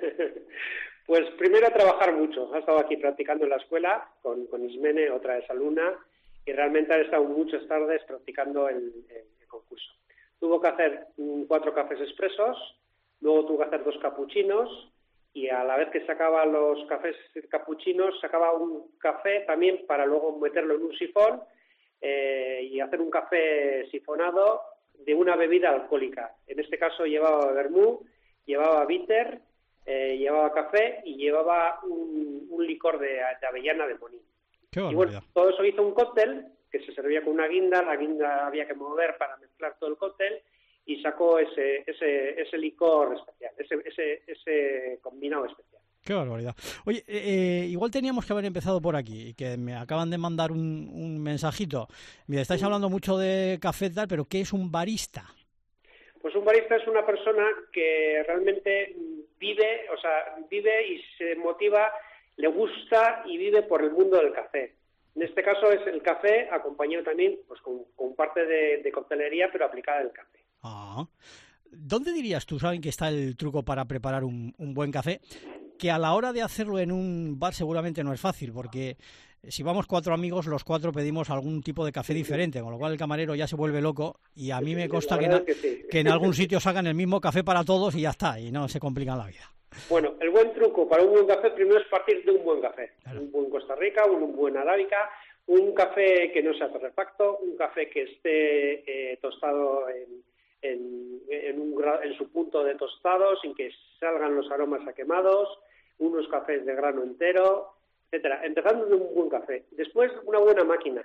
Pues primero trabajar mucho. Ha estado aquí practicando en la escuela con, con Ismene, otra exalumna, y realmente ha estado muchas tardes practicando el, el, el concurso. Tuvo que hacer um, cuatro cafés expresos, luego tuvo que hacer dos capuchinos, y a la vez que sacaba los cafés capuchinos, sacaba un café también para luego meterlo en un sifón eh, y hacer un café sifonado de una bebida alcohólica. En este caso llevaba vermú, llevaba bitter, eh, llevaba café y llevaba un, un licor de, de avellana de Monín. Qué y bueno, todo eso hizo un cóctel que se servía con una guinda, la guinda había que mover para mezclar todo el cóctel, y sacó ese ese ese licor especial, ese ese ese combinado especial. Qué barbaridad. Oye, eh, igual teníamos que haber empezado por aquí, que me acaban de mandar un, un mensajito. Mira, estáis hablando mucho de café tal, pero ¿qué es un barista? Pues un barista es una persona que realmente vive, o sea, vive y se motiva, le gusta y vive por el mundo del café. En este caso es el café acompañado también pues con, con parte de, de coctelería, pero aplicada al café. Ah. ¿Dónde dirías tú, saben, que está el truco para preparar un, un buen café? Que a la hora de hacerlo en un bar seguramente no es fácil, porque si vamos cuatro amigos, los cuatro pedimos algún tipo de café diferente, con lo cual el camarero ya se vuelve loco, y a mí me consta que en, que, sí. que en algún sitio sacan el mismo café para todos y ya está, y no se complican la vida. Bueno, el buen truco para un buen café primero es partir de un buen café. Claro. Un buen Costa Rica, un, un buen arábica, un café que no sea torrefacto, un café que esté eh, tostado en, en, en, un, en su punto de tostado, sin que salgan los aromas a quemados, unos cafés de grano entero, etcétera. Empezando de un buen café. Después, una buena máquina.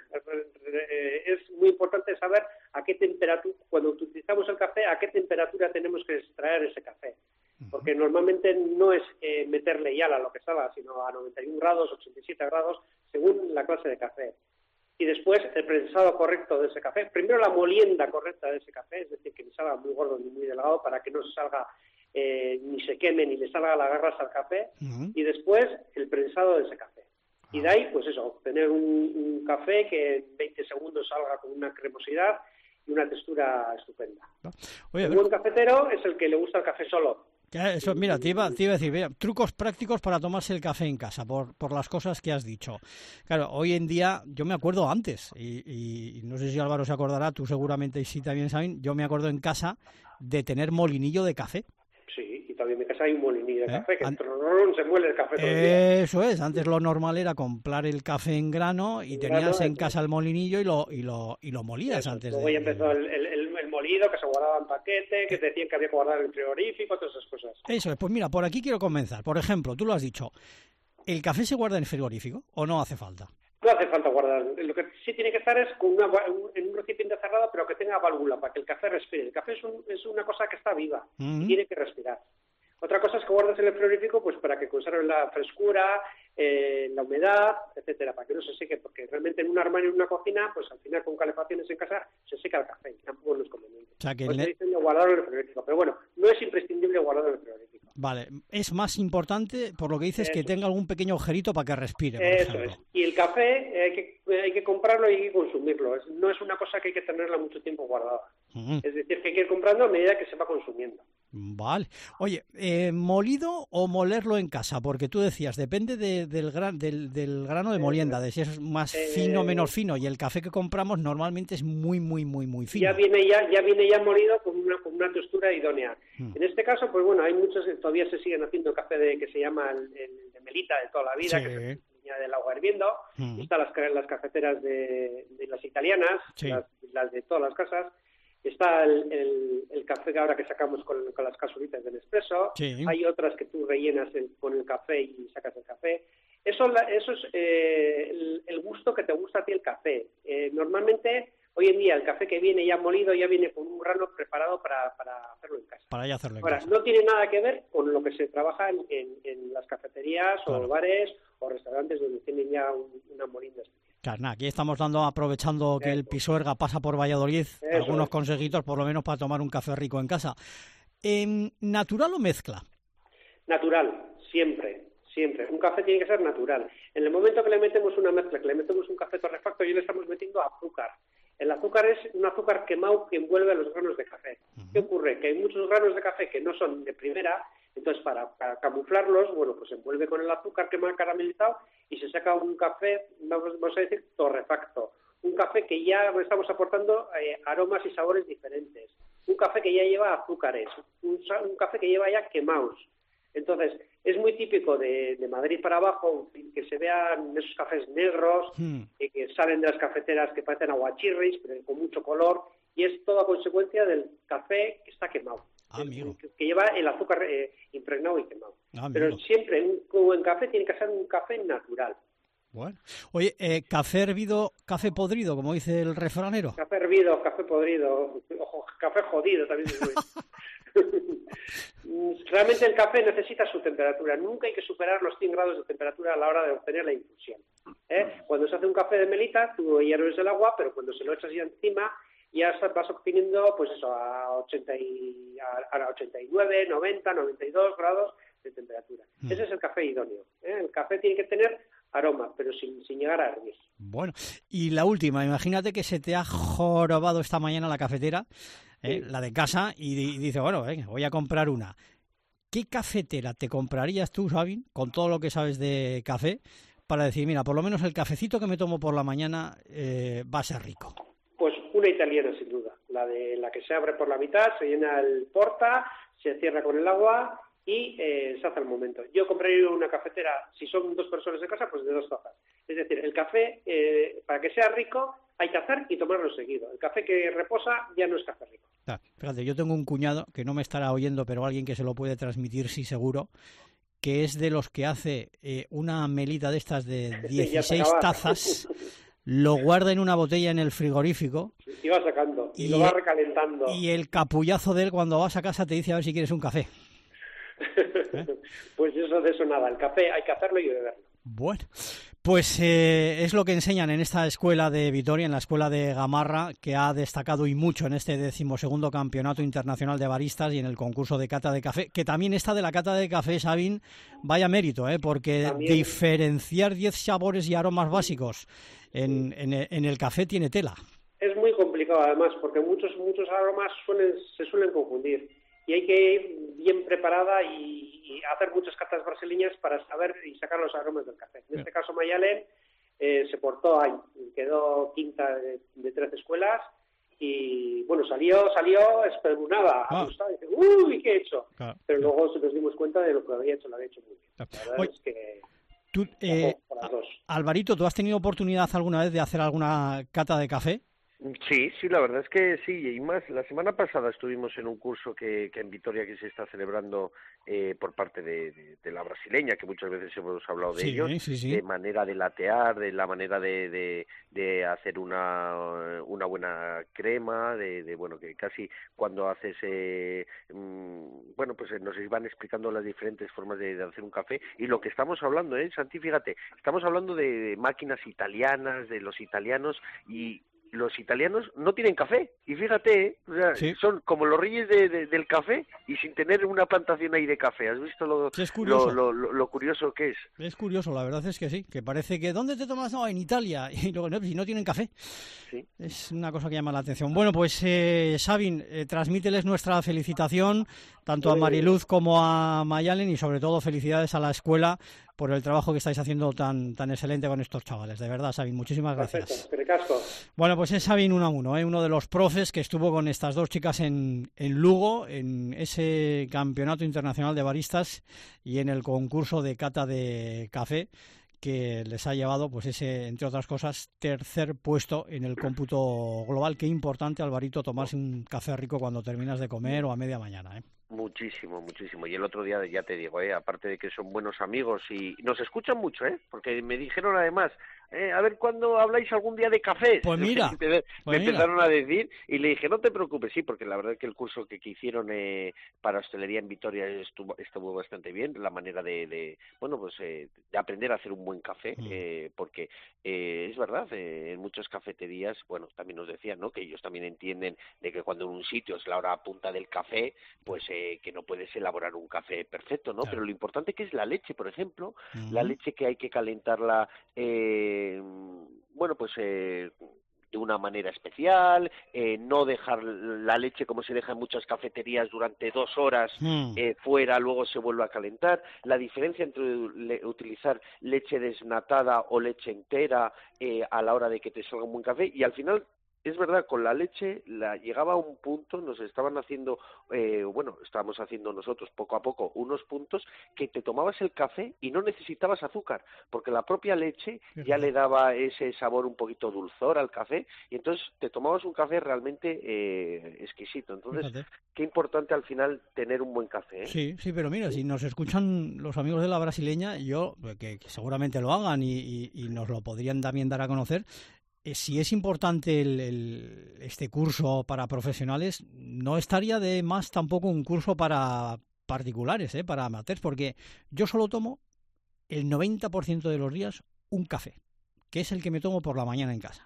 Es muy importante saber a qué temperatura, cuando utilizamos el café, a qué temperatura tenemos que extraer ese café. Porque normalmente no es eh, meterle hiel a lo que salga, sino a noventa y un grados, ochenta y siete grados, según la clase de café. Y después el prensado correcto de ese café. Primero la molienda correcta de ese café, es decir, que ni salga muy gordo ni muy delgado para que no salga eh, ni se queme ni le salga las garras al café. Uh-huh. Y después el prensado de ese café. Y de ahí, pues eso, obtener un, un café que en veinte segundos salga con una cremosidad y una textura estupenda. Oye, un buen cafetero es el que le gusta el café solo. Eso, mira, te iba, te iba a decir, mira, trucos prácticos para tomarse el café en casa, por, por las cosas que has dicho. Claro, hoy en día, yo me acuerdo antes, y, y no sé si Álvaro se acordará, tú seguramente y sí también saben, yo me acuerdo en casa de tener molinillo de café. Sí, y también en mi casa hay un molinillo de ¿Eh? café, que An- se muele el café todo el día. Eso es, antes lo normal era comprar el café en grano y en tenías grano, en casa el molinillo y lo y lo, y lo molías eso, antes luego de... Luego ya empezó el, el, el, el molido, que se guardaba en paquete, que decían que había que guardar en el frigorífico, todas esas cosas. Eso es, pues mira, por aquí quiero comenzar. Por ejemplo, tú lo has dicho, ¿El café se guarda en el frigorífico o no hace falta? No hace falta guardar. Lo que sí tiene que estar es con una, en un recipiente cerrado, pero que tenga válvula para que el café respire. El café es, un, es una cosa que está viva Mm. y tiene que respirar. Otra cosa es que guardes en el frigorífico pues para que conserve la frescura, eh, la humedad, etcétera, para que no se seque, porque realmente en un armario, en una cocina, pues al final con calefacciones en casa se seca el café, y tampoco no es conveniente. O sea que Pues le- se dicen de guardarlo en el frigorífico, pero bueno, no es imprescindible guardarlo en el frigorífico. Vale, es más importante, por lo que dices, que Eso. tenga algún pequeño agujerito para que respire, por Eso ejemplo. es. Y el café eh, hay que, hay que comprarlo y hay que consumirlo. Es- no es una cosa que hay que tenerla mucho tiempo guardada. Mm. Es decir, que hay que ir comprando a medida que se va consumiendo. Vale. Oye, eh, ¿molido o molerlo en casa? Porque tú decías, depende de- del, gran, del, del grano de molienda, de si es más Eh, fino o menos fino. Y el café que compramos normalmente es muy, muy, muy, muy fino. Ya viene ya, ya viene ya molido con una, con una textura idónea. Mm. En este caso, pues bueno, hay muchos que todavía se siguen haciendo café de que se llama el, el de melita de toda la vida, Sí. que se añade el agua hirviendo. Mm. Están las, ca- las cafeteras de, de las italianas, Sí. las, las de todas las casas. Está el, el, el café que ahora que sacamos con, con las capsulitas del Nespresso. Sí. Hay otras que tú rellenas el- con el café y sacas el café. Eso, la- eso es eh, el, el gusto que te gusta a ti el café. Eh, normalmente, hoy en día, el café que viene ya molido ya viene con un grano preparado para, para hacerlo en casa. Para ya hacerlo en Ahora, casa. no tiene nada que ver con lo que se trabaja en, en, en las cafeterías Claro. o bares o restaurantes donde tienen ya un- una molinda especial. Claro, nada, aquí estamos dando, aprovechando que el Eso. Pisuerga pasa por Valladolid, Eso algunos es. consejitos por lo menos para tomar un café rico en casa. Em, ¿Natural o mezcla? Natural, siempre, siempre. Un café tiene que ser natural. En el momento que le metemos una mezcla, que le metemos un café torrefacto, ya le estamos metiendo azúcar. El azúcar es un azúcar quemado que envuelve a los granos de café. ¿Qué ocurre? Que hay muchos granos de café que no son de primera, entonces para, para camuflarlos, bueno, pues se envuelve con el azúcar quemado caramelizado y se saca un café, vamos, vamos a decir, torrefacto. Un café que ya estamos aportando eh, aromas y sabores diferentes. Un café que ya lleva azúcares. Un, sa- un café que lleva ya quemados. Entonces, es muy típico de, de Madrid para abajo que se vean esos cafés negros, Hmm. eh, que salen de las cafeteras que parecen aguachirris, pero con mucho color, y es toda consecuencia del café que está quemado, Ah, amigo. que, que lleva el azúcar eh, impregnado y quemado. Ah, Pero amigo. siempre un buen café tiene que ser un café natural. Bueno. Oye, eh, café hervido, café podrido, como dice el refranero. Café hervido, café podrido, ojo, café jodido también es muy... Realmente el café necesita su temperatura. Nunca hay que superar los cien grados de temperatura a la hora de obtener la infusión. ¿eh? Cuando se hace un café de melita, tú hierves el agua, pero cuando se lo echas ya encima, ya vas obteniendo, pues eso, a, ochenta y, a, a ochenta y nueve, noventa, noventa y dos grados de temperatura. Mm. Ese es el café idóneo. ¿eh? El café tiene que tener aroma, pero sin, sin llegar a hervir. Bueno, y la última, imagínate que se te ha jorobado esta mañana la cafetera, eh, Sí. la de casa, y, di- y dice, bueno, venga, voy a comprar una. ¿Qué cafetera te comprarías tú, Sabin, con todo lo que sabes de café, para decir, mira, por lo menos el cafecito que me tomo por la mañana eh, va a ser rico? Pues una italiana, sin duda. La de la que se abre por la mitad, se llena el porta, se cierra con el agua y eh, se hace al momento. Yo compraría una cafetera, si son dos personas en casa, pues de dos tazas. Es decir, el café, eh, para que sea rico, hay que hacer y tomarlo seguido. El café que reposa ya no es café rico. Ah, fíjate, yo tengo un cuñado que no me estará oyendo, pero alguien que se lo puede transmitir, sí, seguro, que es de los que hace eh, una melita de estas de Ya se dieciséis acaba. tazas, lo guarda en una botella en el frigorífico. Y va sacando, y, Y- lo va recalentando. Y el capullazo de él cuando vas a casa te dice a ver si quieres un café. Pues eso de eso nada. El café hay que hacerlo y beberlo. Bueno, pues eh, es lo que enseñan en esta escuela de Vitoria, en la escuela de Gamarra, que ha destacado y mucho en este decimosegundo campeonato internacional de baristas y en el concurso de cata de café, que también está de la cata de café, Sabin, vaya mérito, ¿eh? Porque También. diferenciar diez sabores y aromas básicos en, en, en el café tiene tela. Es muy complicado además, porque muchos muchos aromas suelen, se suelen confundir. Y hay que ir bien preparada y, y hacer muchas catas brasileñas para saber y sacar los aromas del café. En este caso, Mayalen eh, se portó ahí, quedó quinta de, de tres escuelas y, bueno, salió salió esperunada, Ah. asustada, y dice, uy, ¿qué he hecho? Claro, Pero claro. luego nos dimos cuenta de lo que había hecho, lo había hecho muy bien. La verdad Oye, es que... Tú, eh, ojo, por las dos. Alvarito, ¿tú has tenido oportunidad alguna vez de hacer alguna cata de café? Sí, sí, la verdad es que sí, y más, la semana pasada estuvimos en un curso que, que en Vitoria que se está celebrando eh, por parte de, de, de la brasileña, que muchas veces hemos hablado de Sí, ellos, sí, sí. de manera de latear, de la manera de, de, de hacer una, una buena crema, de, de, bueno, que casi cuando haces, eh, mmm, bueno, pues nos iban explicando las diferentes formas de, de hacer un café, y lo que estamos hablando, ¿eh, Santi? Fíjate, estamos hablando de, de máquinas italianas, de los italianos, y los italianos no tienen café, y fíjate, ¿eh? O sea, sí. Son como los reyes de, de, del café y sin tener una plantación ahí de café. ¿Has visto lo, es curioso. Lo, lo, lo curioso que es? Es curioso, la verdad es que sí, que parece que ¿dónde te tomas? No, en Italia, y luego no, si no tienen café. Sí. Es una cosa que llama la atención. Bueno, pues eh, Sabin, eh, transmíteles nuestra felicitación tanto a Mariluz como a Mayalen y sobre todo felicidades a la escuela por el trabajo que estáis haciendo tan tan excelente con estos chavales. De verdad, Sabin, muchísimas gracias. Perfecto, bueno, pues es Sabin Unamuno, ¿eh? uno de los profes que estuvo con estas dos chicas en, en Lugo, en ese campeonato internacional de baristas y en el concurso de cata de café, que les ha llevado, pues ese, entre otras cosas, tercer puesto en el cómputo global. Qué importante, Alvarito, tomarse un café rico cuando terminas de comer o a media mañana, ¿eh? Muchísimo, muchísimo. Y el otro día, ya te digo, eh, aparte de que son buenos amigos y nos escuchan mucho, ¿eh? Porque me dijeron además, eh, a ver cuándo habláis algún día de café. Pues mira. me pues empezaron mira. a decir y le dije, no te preocupes, sí, porque la verdad es que el curso que, que hicieron eh, para hostelería en Vitoria estuvo, estuvo bastante bien, la manera de, de bueno, pues eh, de aprender a hacer un buen café, mm. eh, porque eh, es verdad, eh, en muchas cafeterías, bueno, también nos decían, ¿no? Que ellos también entienden de que cuando en un sitio es la hora punta del café, pues eh, que no puedes elaborar un café perfecto, ¿no? Claro. Pero lo importante que es la leche, por ejemplo, uh-huh. la leche que hay que calentarla, eh, bueno, pues eh, de una manera especial, eh, no dejar la leche como se deja en muchas cafeterías durante dos horas mm. eh, fuera, luego se vuelve a calentar. La diferencia entre le, utilizar leche desnatada o leche entera eh, a la hora de que te salga un buen café, y al final es verdad, con la leche la, llegaba a un punto, nos estaban haciendo, eh, bueno, estábamos haciendo nosotros poco a poco unos puntos que te tomabas el café y no necesitabas azúcar, porque la propia leche ya le daba ese sabor un poquito dulzor al café, y entonces te tomabas un café realmente eh, exquisito. Entonces, Fíjate. Qué importante al final tener un buen café, ¿eh? Sí, sí, pero mira, si nos escuchan los amigos de la brasileña, yo, que, que seguramente lo hagan y, y, y nos lo podrían también dar a conocer, si es importante el, el, este curso para profesionales, no estaría de más tampoco un curso para particulares, ¿eh? Para amateurs, porque yo solo tomo el noventa por ciento de los días un café, que es el que me tomo por la mañana en casa.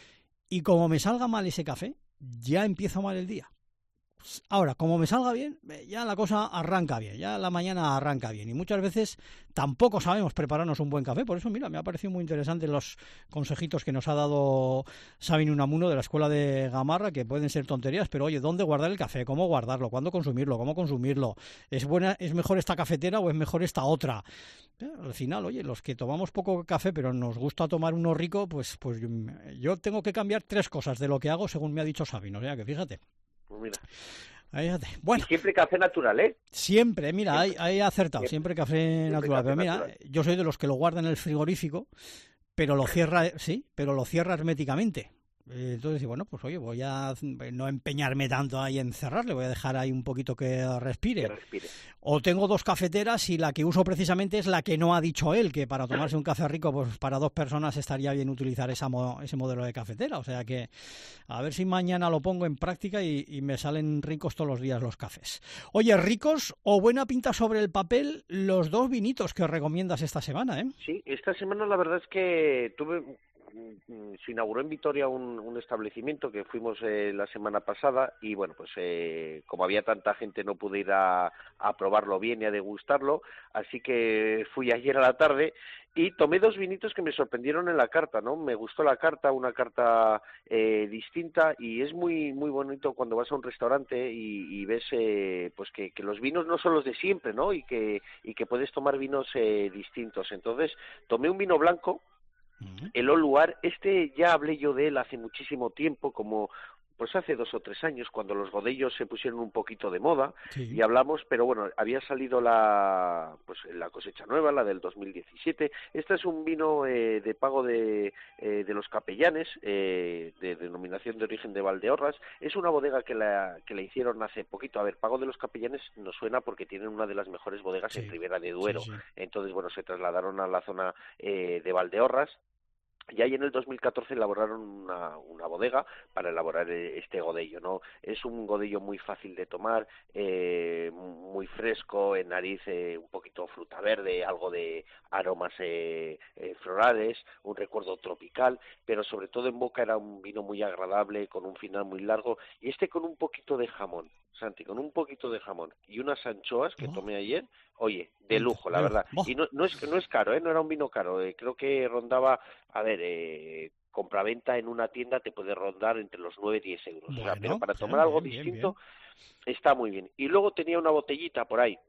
Y como me salga mal ese café, ya empiezo mal el día. Ahora, como me salga bien, ya la cosa arranca bien, ya la mañana arranca bien, y muchas veces tampoco sabemos prepararnos un buen café. Por eso, mira, me ha parecido muy interesante los consejitos que nos ha dado Sabin Unamuno de la Escuela de Gamarra, que pueden ser tonterías, pero oye, ¿dónde guardar el café? ¿Cómo guardarlo? ¿Cuándo consumirlo? ¿Cómo consumirlo? ¿Es buena, es mejor esta cafetera o es mejor esta otra? Eh, al final, oye, los que tomamos poco café pero nos gusta tomar uno rico, pues, pues yo, yo tengo que cambiar tres cosas de lo que hago según me ha dicho Sabin, o sea que fíjate. Pues mira. Bueno, y siempre café natural, ¿eh? Siempre, mira, siempre. Hay, hay acertado, siempre, siempre café siempre natural. Café pero mira, natural. Yo soy de los que lo guardan en el frigorífico, pero lo cierra, sí, pero lo cierra herméticamente. Entonces, bueno, pues oye, voy a no empeñarme tanto ahí en cerrarle, voy a dejar ahí un poquito que respire. Que respire. O tengo dos cafeteras y la que uso precisamente es la que no ha dicho él, que para tomarse un café rico, pues para dos personas estaría bien utilizar esa mo- ese modelo de cafetera. O sea que a ver si mañana lo pongo en práctica y, y me salen ricos todos los días los cafés. Oye, ricos o buena pinta sobre el papel los dos vinitos que recomiendas esta semana, ¿eh? Sí, esta semana la verdad es que tuve... se inauguró en Vitoria un, un establecimiento que fuimos eh, la semana pasada y bueno, pues eh, como había tanta gente no pude ir a, a probarlo bien y a degustarlo, así que fui ayer a la tarde y tomé dos vinitos que me sorprendieron en la carta, ¿no? Me gustó la carta, una carta eh, distinta, y es muy muy bonito cuando vas a un restaurante y, y ves eh, pues que, que los vinos no son los de siempre, ¿no? Y que, y que puedes tomar vinos eh, distintos. Entonces tomé un vino blanco, el Oluar. Este ya hablé yo de él hace muchísimo tiempo, como pues hace dos o tres años, cuando los godellos se pusieron un poquito de moda, sí. y hablamos, pero bueno, había salido la pues la cosecha nueva, la del dos mil diecisiete. Este es un vino eh, de pago de, eh, de los capellanes, eh, de denominación de origen de Valdeorras. Es una bodega que la, que la hicieron hace poquito. A ver, Pago de los Capellanes nos suena porque tienen una de las mejores bodegas sí. en Ribera de Duero. Sí, sí. Entonces, bueno, se trasladaron a la zona eh, de Valdeorras. Y ahí en el dos mil catorce elaboraron una, una bodega para elaborar este godello, ¿no? Es un godello muy fácil de tomar, eh, muy fresco, en nariz eh, un poquito fruta verde, algo de aromas eh, eh, florales, un recuerdo tropical, pero sobre todo en boca era un vino muy agradable, con un final muy largo, y este con un poquito de jamón, Santi, con un poquito de jamón y unas anchoas que oh. tomé ayer, oye, de lujo, la verdad. Oh. Y no, no es no es caro, ¿eh? No era un vino caro, eh, creo que rondaba, a ver, eh, compraventa en una tienda te puede rondar entre los nueve y diez euros, bueno, o sea, pero para tomar bien, algo bien, distinto bien. Está muy bien. Y luego tenía una botellita por ahí,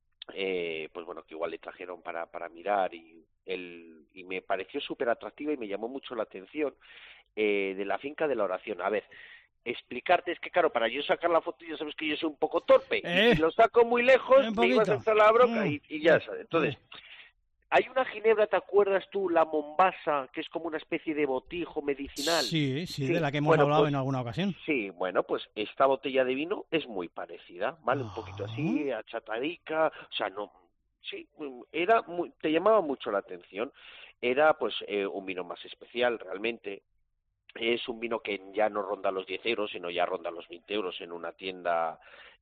eh, pues bueno, que igual le trajeron para, para mirar y, el, y me pareció súper atractiva y me llamó mucho la atención, eh, de la Finca de la Oración. A ver, explicarte, es que claro, para yo sacar la foto ya sabes que yo soy un poco torpe, eh, y si lo saco muy lejos me ibas a echar la bronca, mm. y, y ya sabes. Entonces, mm. hay una ginebra, ¿te acuerdas tú? La Mombasa, que es como una especie de botijo medicinal. Sí, sí, sí. De la que hemos bueno, hablado pues, en alguna ocasión. Sí, bueno, pues esta botella de vino es muy parecida, ¿vale? Oh. Un poquito así, achatadica, o sea, no, sí, era muy, te llamaba mucho la atención. Era pues eh, un vino más especial realmente. Es un vino que ya no ronda los diez euros, sino ya ronda los veinte euros en una tienda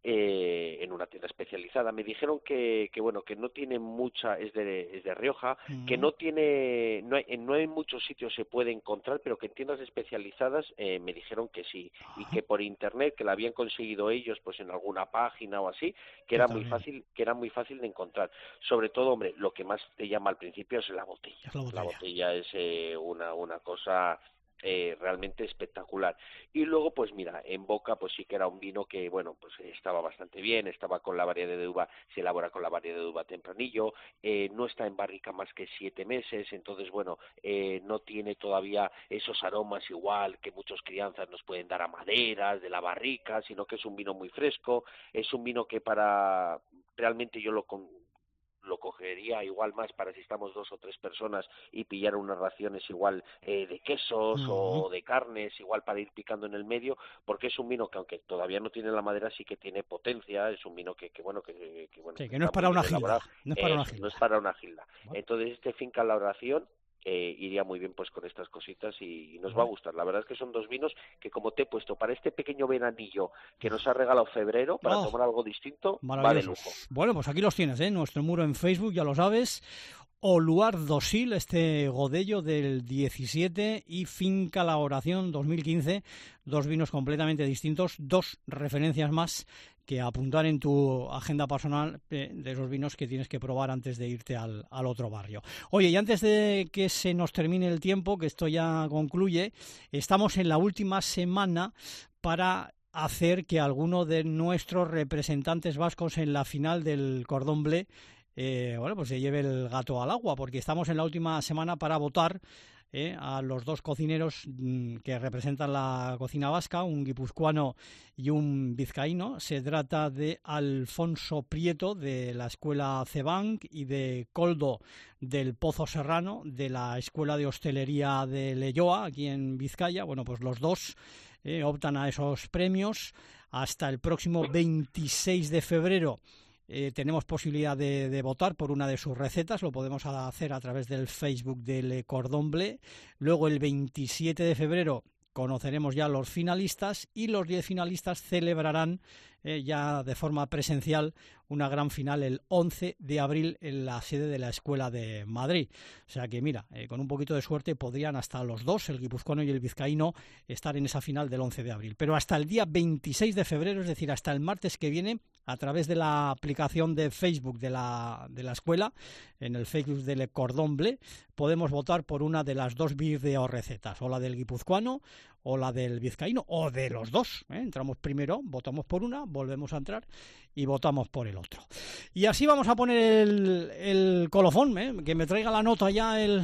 eh, en una tienda especializada. Me dijeron que, que bueno, que no tiene mucha, es de, es de Rioja, uh-huh. que no tiene, no hay, no hay muchos sitios se puede encontrar, pero que en tiendas especializadas eh, me dijeron que sí, uh-huh. y que por internet, que la habían conseguido ellos, pues en alguna página o así, que era muy fácil, que era muy fácil de encontrar. Sobre todo, hombre, lo que más te llama al principio es la botella. Es la botella. La botella es eh, una, una cosa Eh, realmente espectacular. Y luego, pues mira, en boca pues sí que era un vino que, bueno, pues estaba bastante bien, estaba con la variedad de uva, se elabora con la variedad de uva tempranillo, eh, no está en barrica más que siete meses, entonces, bueno, eh, no tiene todavía esos aromas igual que muchos crianzas nos pueden dar a maderas de la barrica, sino que es un vino muy fresco, es un vino que para, realmente yo lo con lo cogería igual más para si estamos dos o tres personas y pillar unas raciones igual eh, de quesos uh-huh. o de carnes, igual para ir picando en el medio, porque es un vino que aunque todavía no tiene la madera, sí que tiene potencia, es un vino que, que bueno, que, que bueno, sí, que no es para una gilda, no es para una gilda. No es para una gilda. Bueno. Entonces este Finca La Oración Eh, iría muy bien pues con estas cositas y, y nos va a gustar. La verdad es que son dos vinos que, como te he puesto para este pequeño veranillo que nos ha regalado febrero para oh, tomar algo distinto, va de lujo. Bueno, pues aquí los tienes, ¿eh? Nuestro muro en Facebook, ya lo sabes. Oluar Dosil, este godello del diecisiete, y Finca La Oración dos mil quince, dos vinos completamente distintos, dos referencias más que apuntar en tu agenda personal de esos vinos que tienes que probar antes de irte al, al otro barrio. Oye, y antes de que se nos termine el tiempo, que esto ya concluye, estamos en la última semana para hacer que alguno de nuestros representantes vascos en la final del Cordón Bleu Eh, bueno, pues se lleve el gato al agua, porque estamos en la última semana para votar eh, a los dos cocineros mmm, que representan la cocina vasca, un guipuzcoano y un vizcaíno. Se trata de Alfonso Prieto, de la Escuela Cebanc, y de Koldo del Pozo Serrano, de la Escuela de Hostelería de Leioa, aquí en Vizcaya. Bueno, pues los dos eh, optan a esos premios hasta el próximo veintiséis de febrero. Eh, tenemos posibilidad de, de votar por una de sus recetas, lo podemos hacer a través del Facebook del Cordón Bleu. Luego el veintisiete de febrero conoceremos ya los finalistas y los diez finalistas celebrarán eh, ya de forma presencial una gran final el once de abril en la sede de la Escuela de Madrid. O sea que mira, eh, con un poquito de suerte podrían hasta los dos, el guipuzcoano y el vizcaíno, estar en esa final del once de abril. Pero hasta el día veintiséis de febrero, es decir, hasta el martes que viene, a través de la aplicación de Facebook de la, de la escuela, en el Facebook del Cordón Bleu, podemos votar por una de las dos videorecetas, o la del guipuzcoano o la del vizcaíno, o de los dos. ¿eh? Entramos primero, votamos por una, volvemos a entrar y votamos por el otro. Y así vamos a poner el, el colofón, ¿eh? Que me traiga la nota ya el,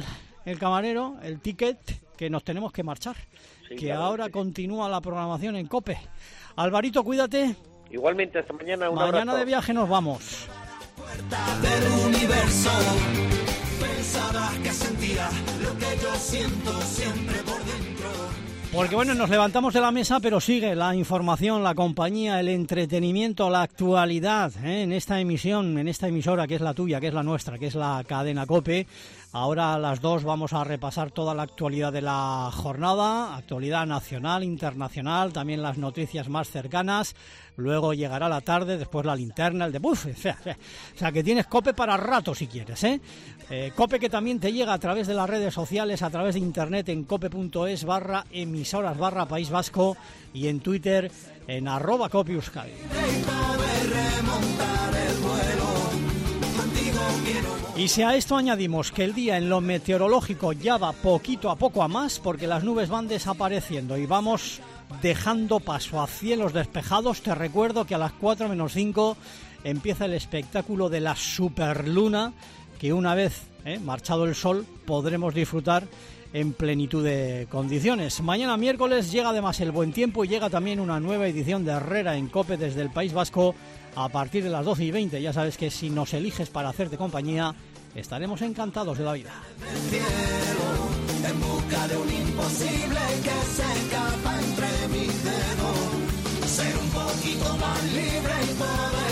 el camarero el ticket, que nos tenemos que marchar, sí, que claro, ahora sí. Continúa la programación en COPE. Alvarito, cuídate. Igualmente, hasta mañana. Un mañana abrazo. De viaje nos vamos. Del universo, pensaba que sentía lo que yo siento siempre por dentro. Porque bueno, nos levantamos de la mesa, pero sigue la información, la compañía, el entretenimiento, la actualidad, ¿eh? En esta emisión, en esta emisora que es la tuya, que es la nuestra, que es la cadena COPE. Ahora a las dos vamos a repasar toda la actualidad de la jornada, actualidad nacional, internacional, también las noticias más cercanas. Luego llegará la tarde, después la linterna, el de... Uf, o sea, o sea, que tienes COPE para rato si quieres, ¿eh? eh COPE que también te llega a través de las redes sociales, a través de internet en cope.es barra emisoras barra País Vasco y en Twitter en arroba COPE Euskadi. Y si a esto añadimos que el día en lo meteorológico ya va poquito a poco a más, porque las nubes van desapareciendo y vamos dejando paso a cielos despejados, te recuerdo que a las cuatro menos cinco empieza el espectáculo de la superluna, que una vez eh, marchado el sol podremos disfrutar en plenitud de condiciones. Mañana miércoles llega además el buen tiempo y llega también una nueva edición de Herrera en COPE desde el País Vasco a partir de las doce y veinte. Ya sabes que si nos eliges para hacerte compañía, estaremos encantados de la vida. En busca de un imposible que se escapa entre mis dedos, ser un poquito más libre y poder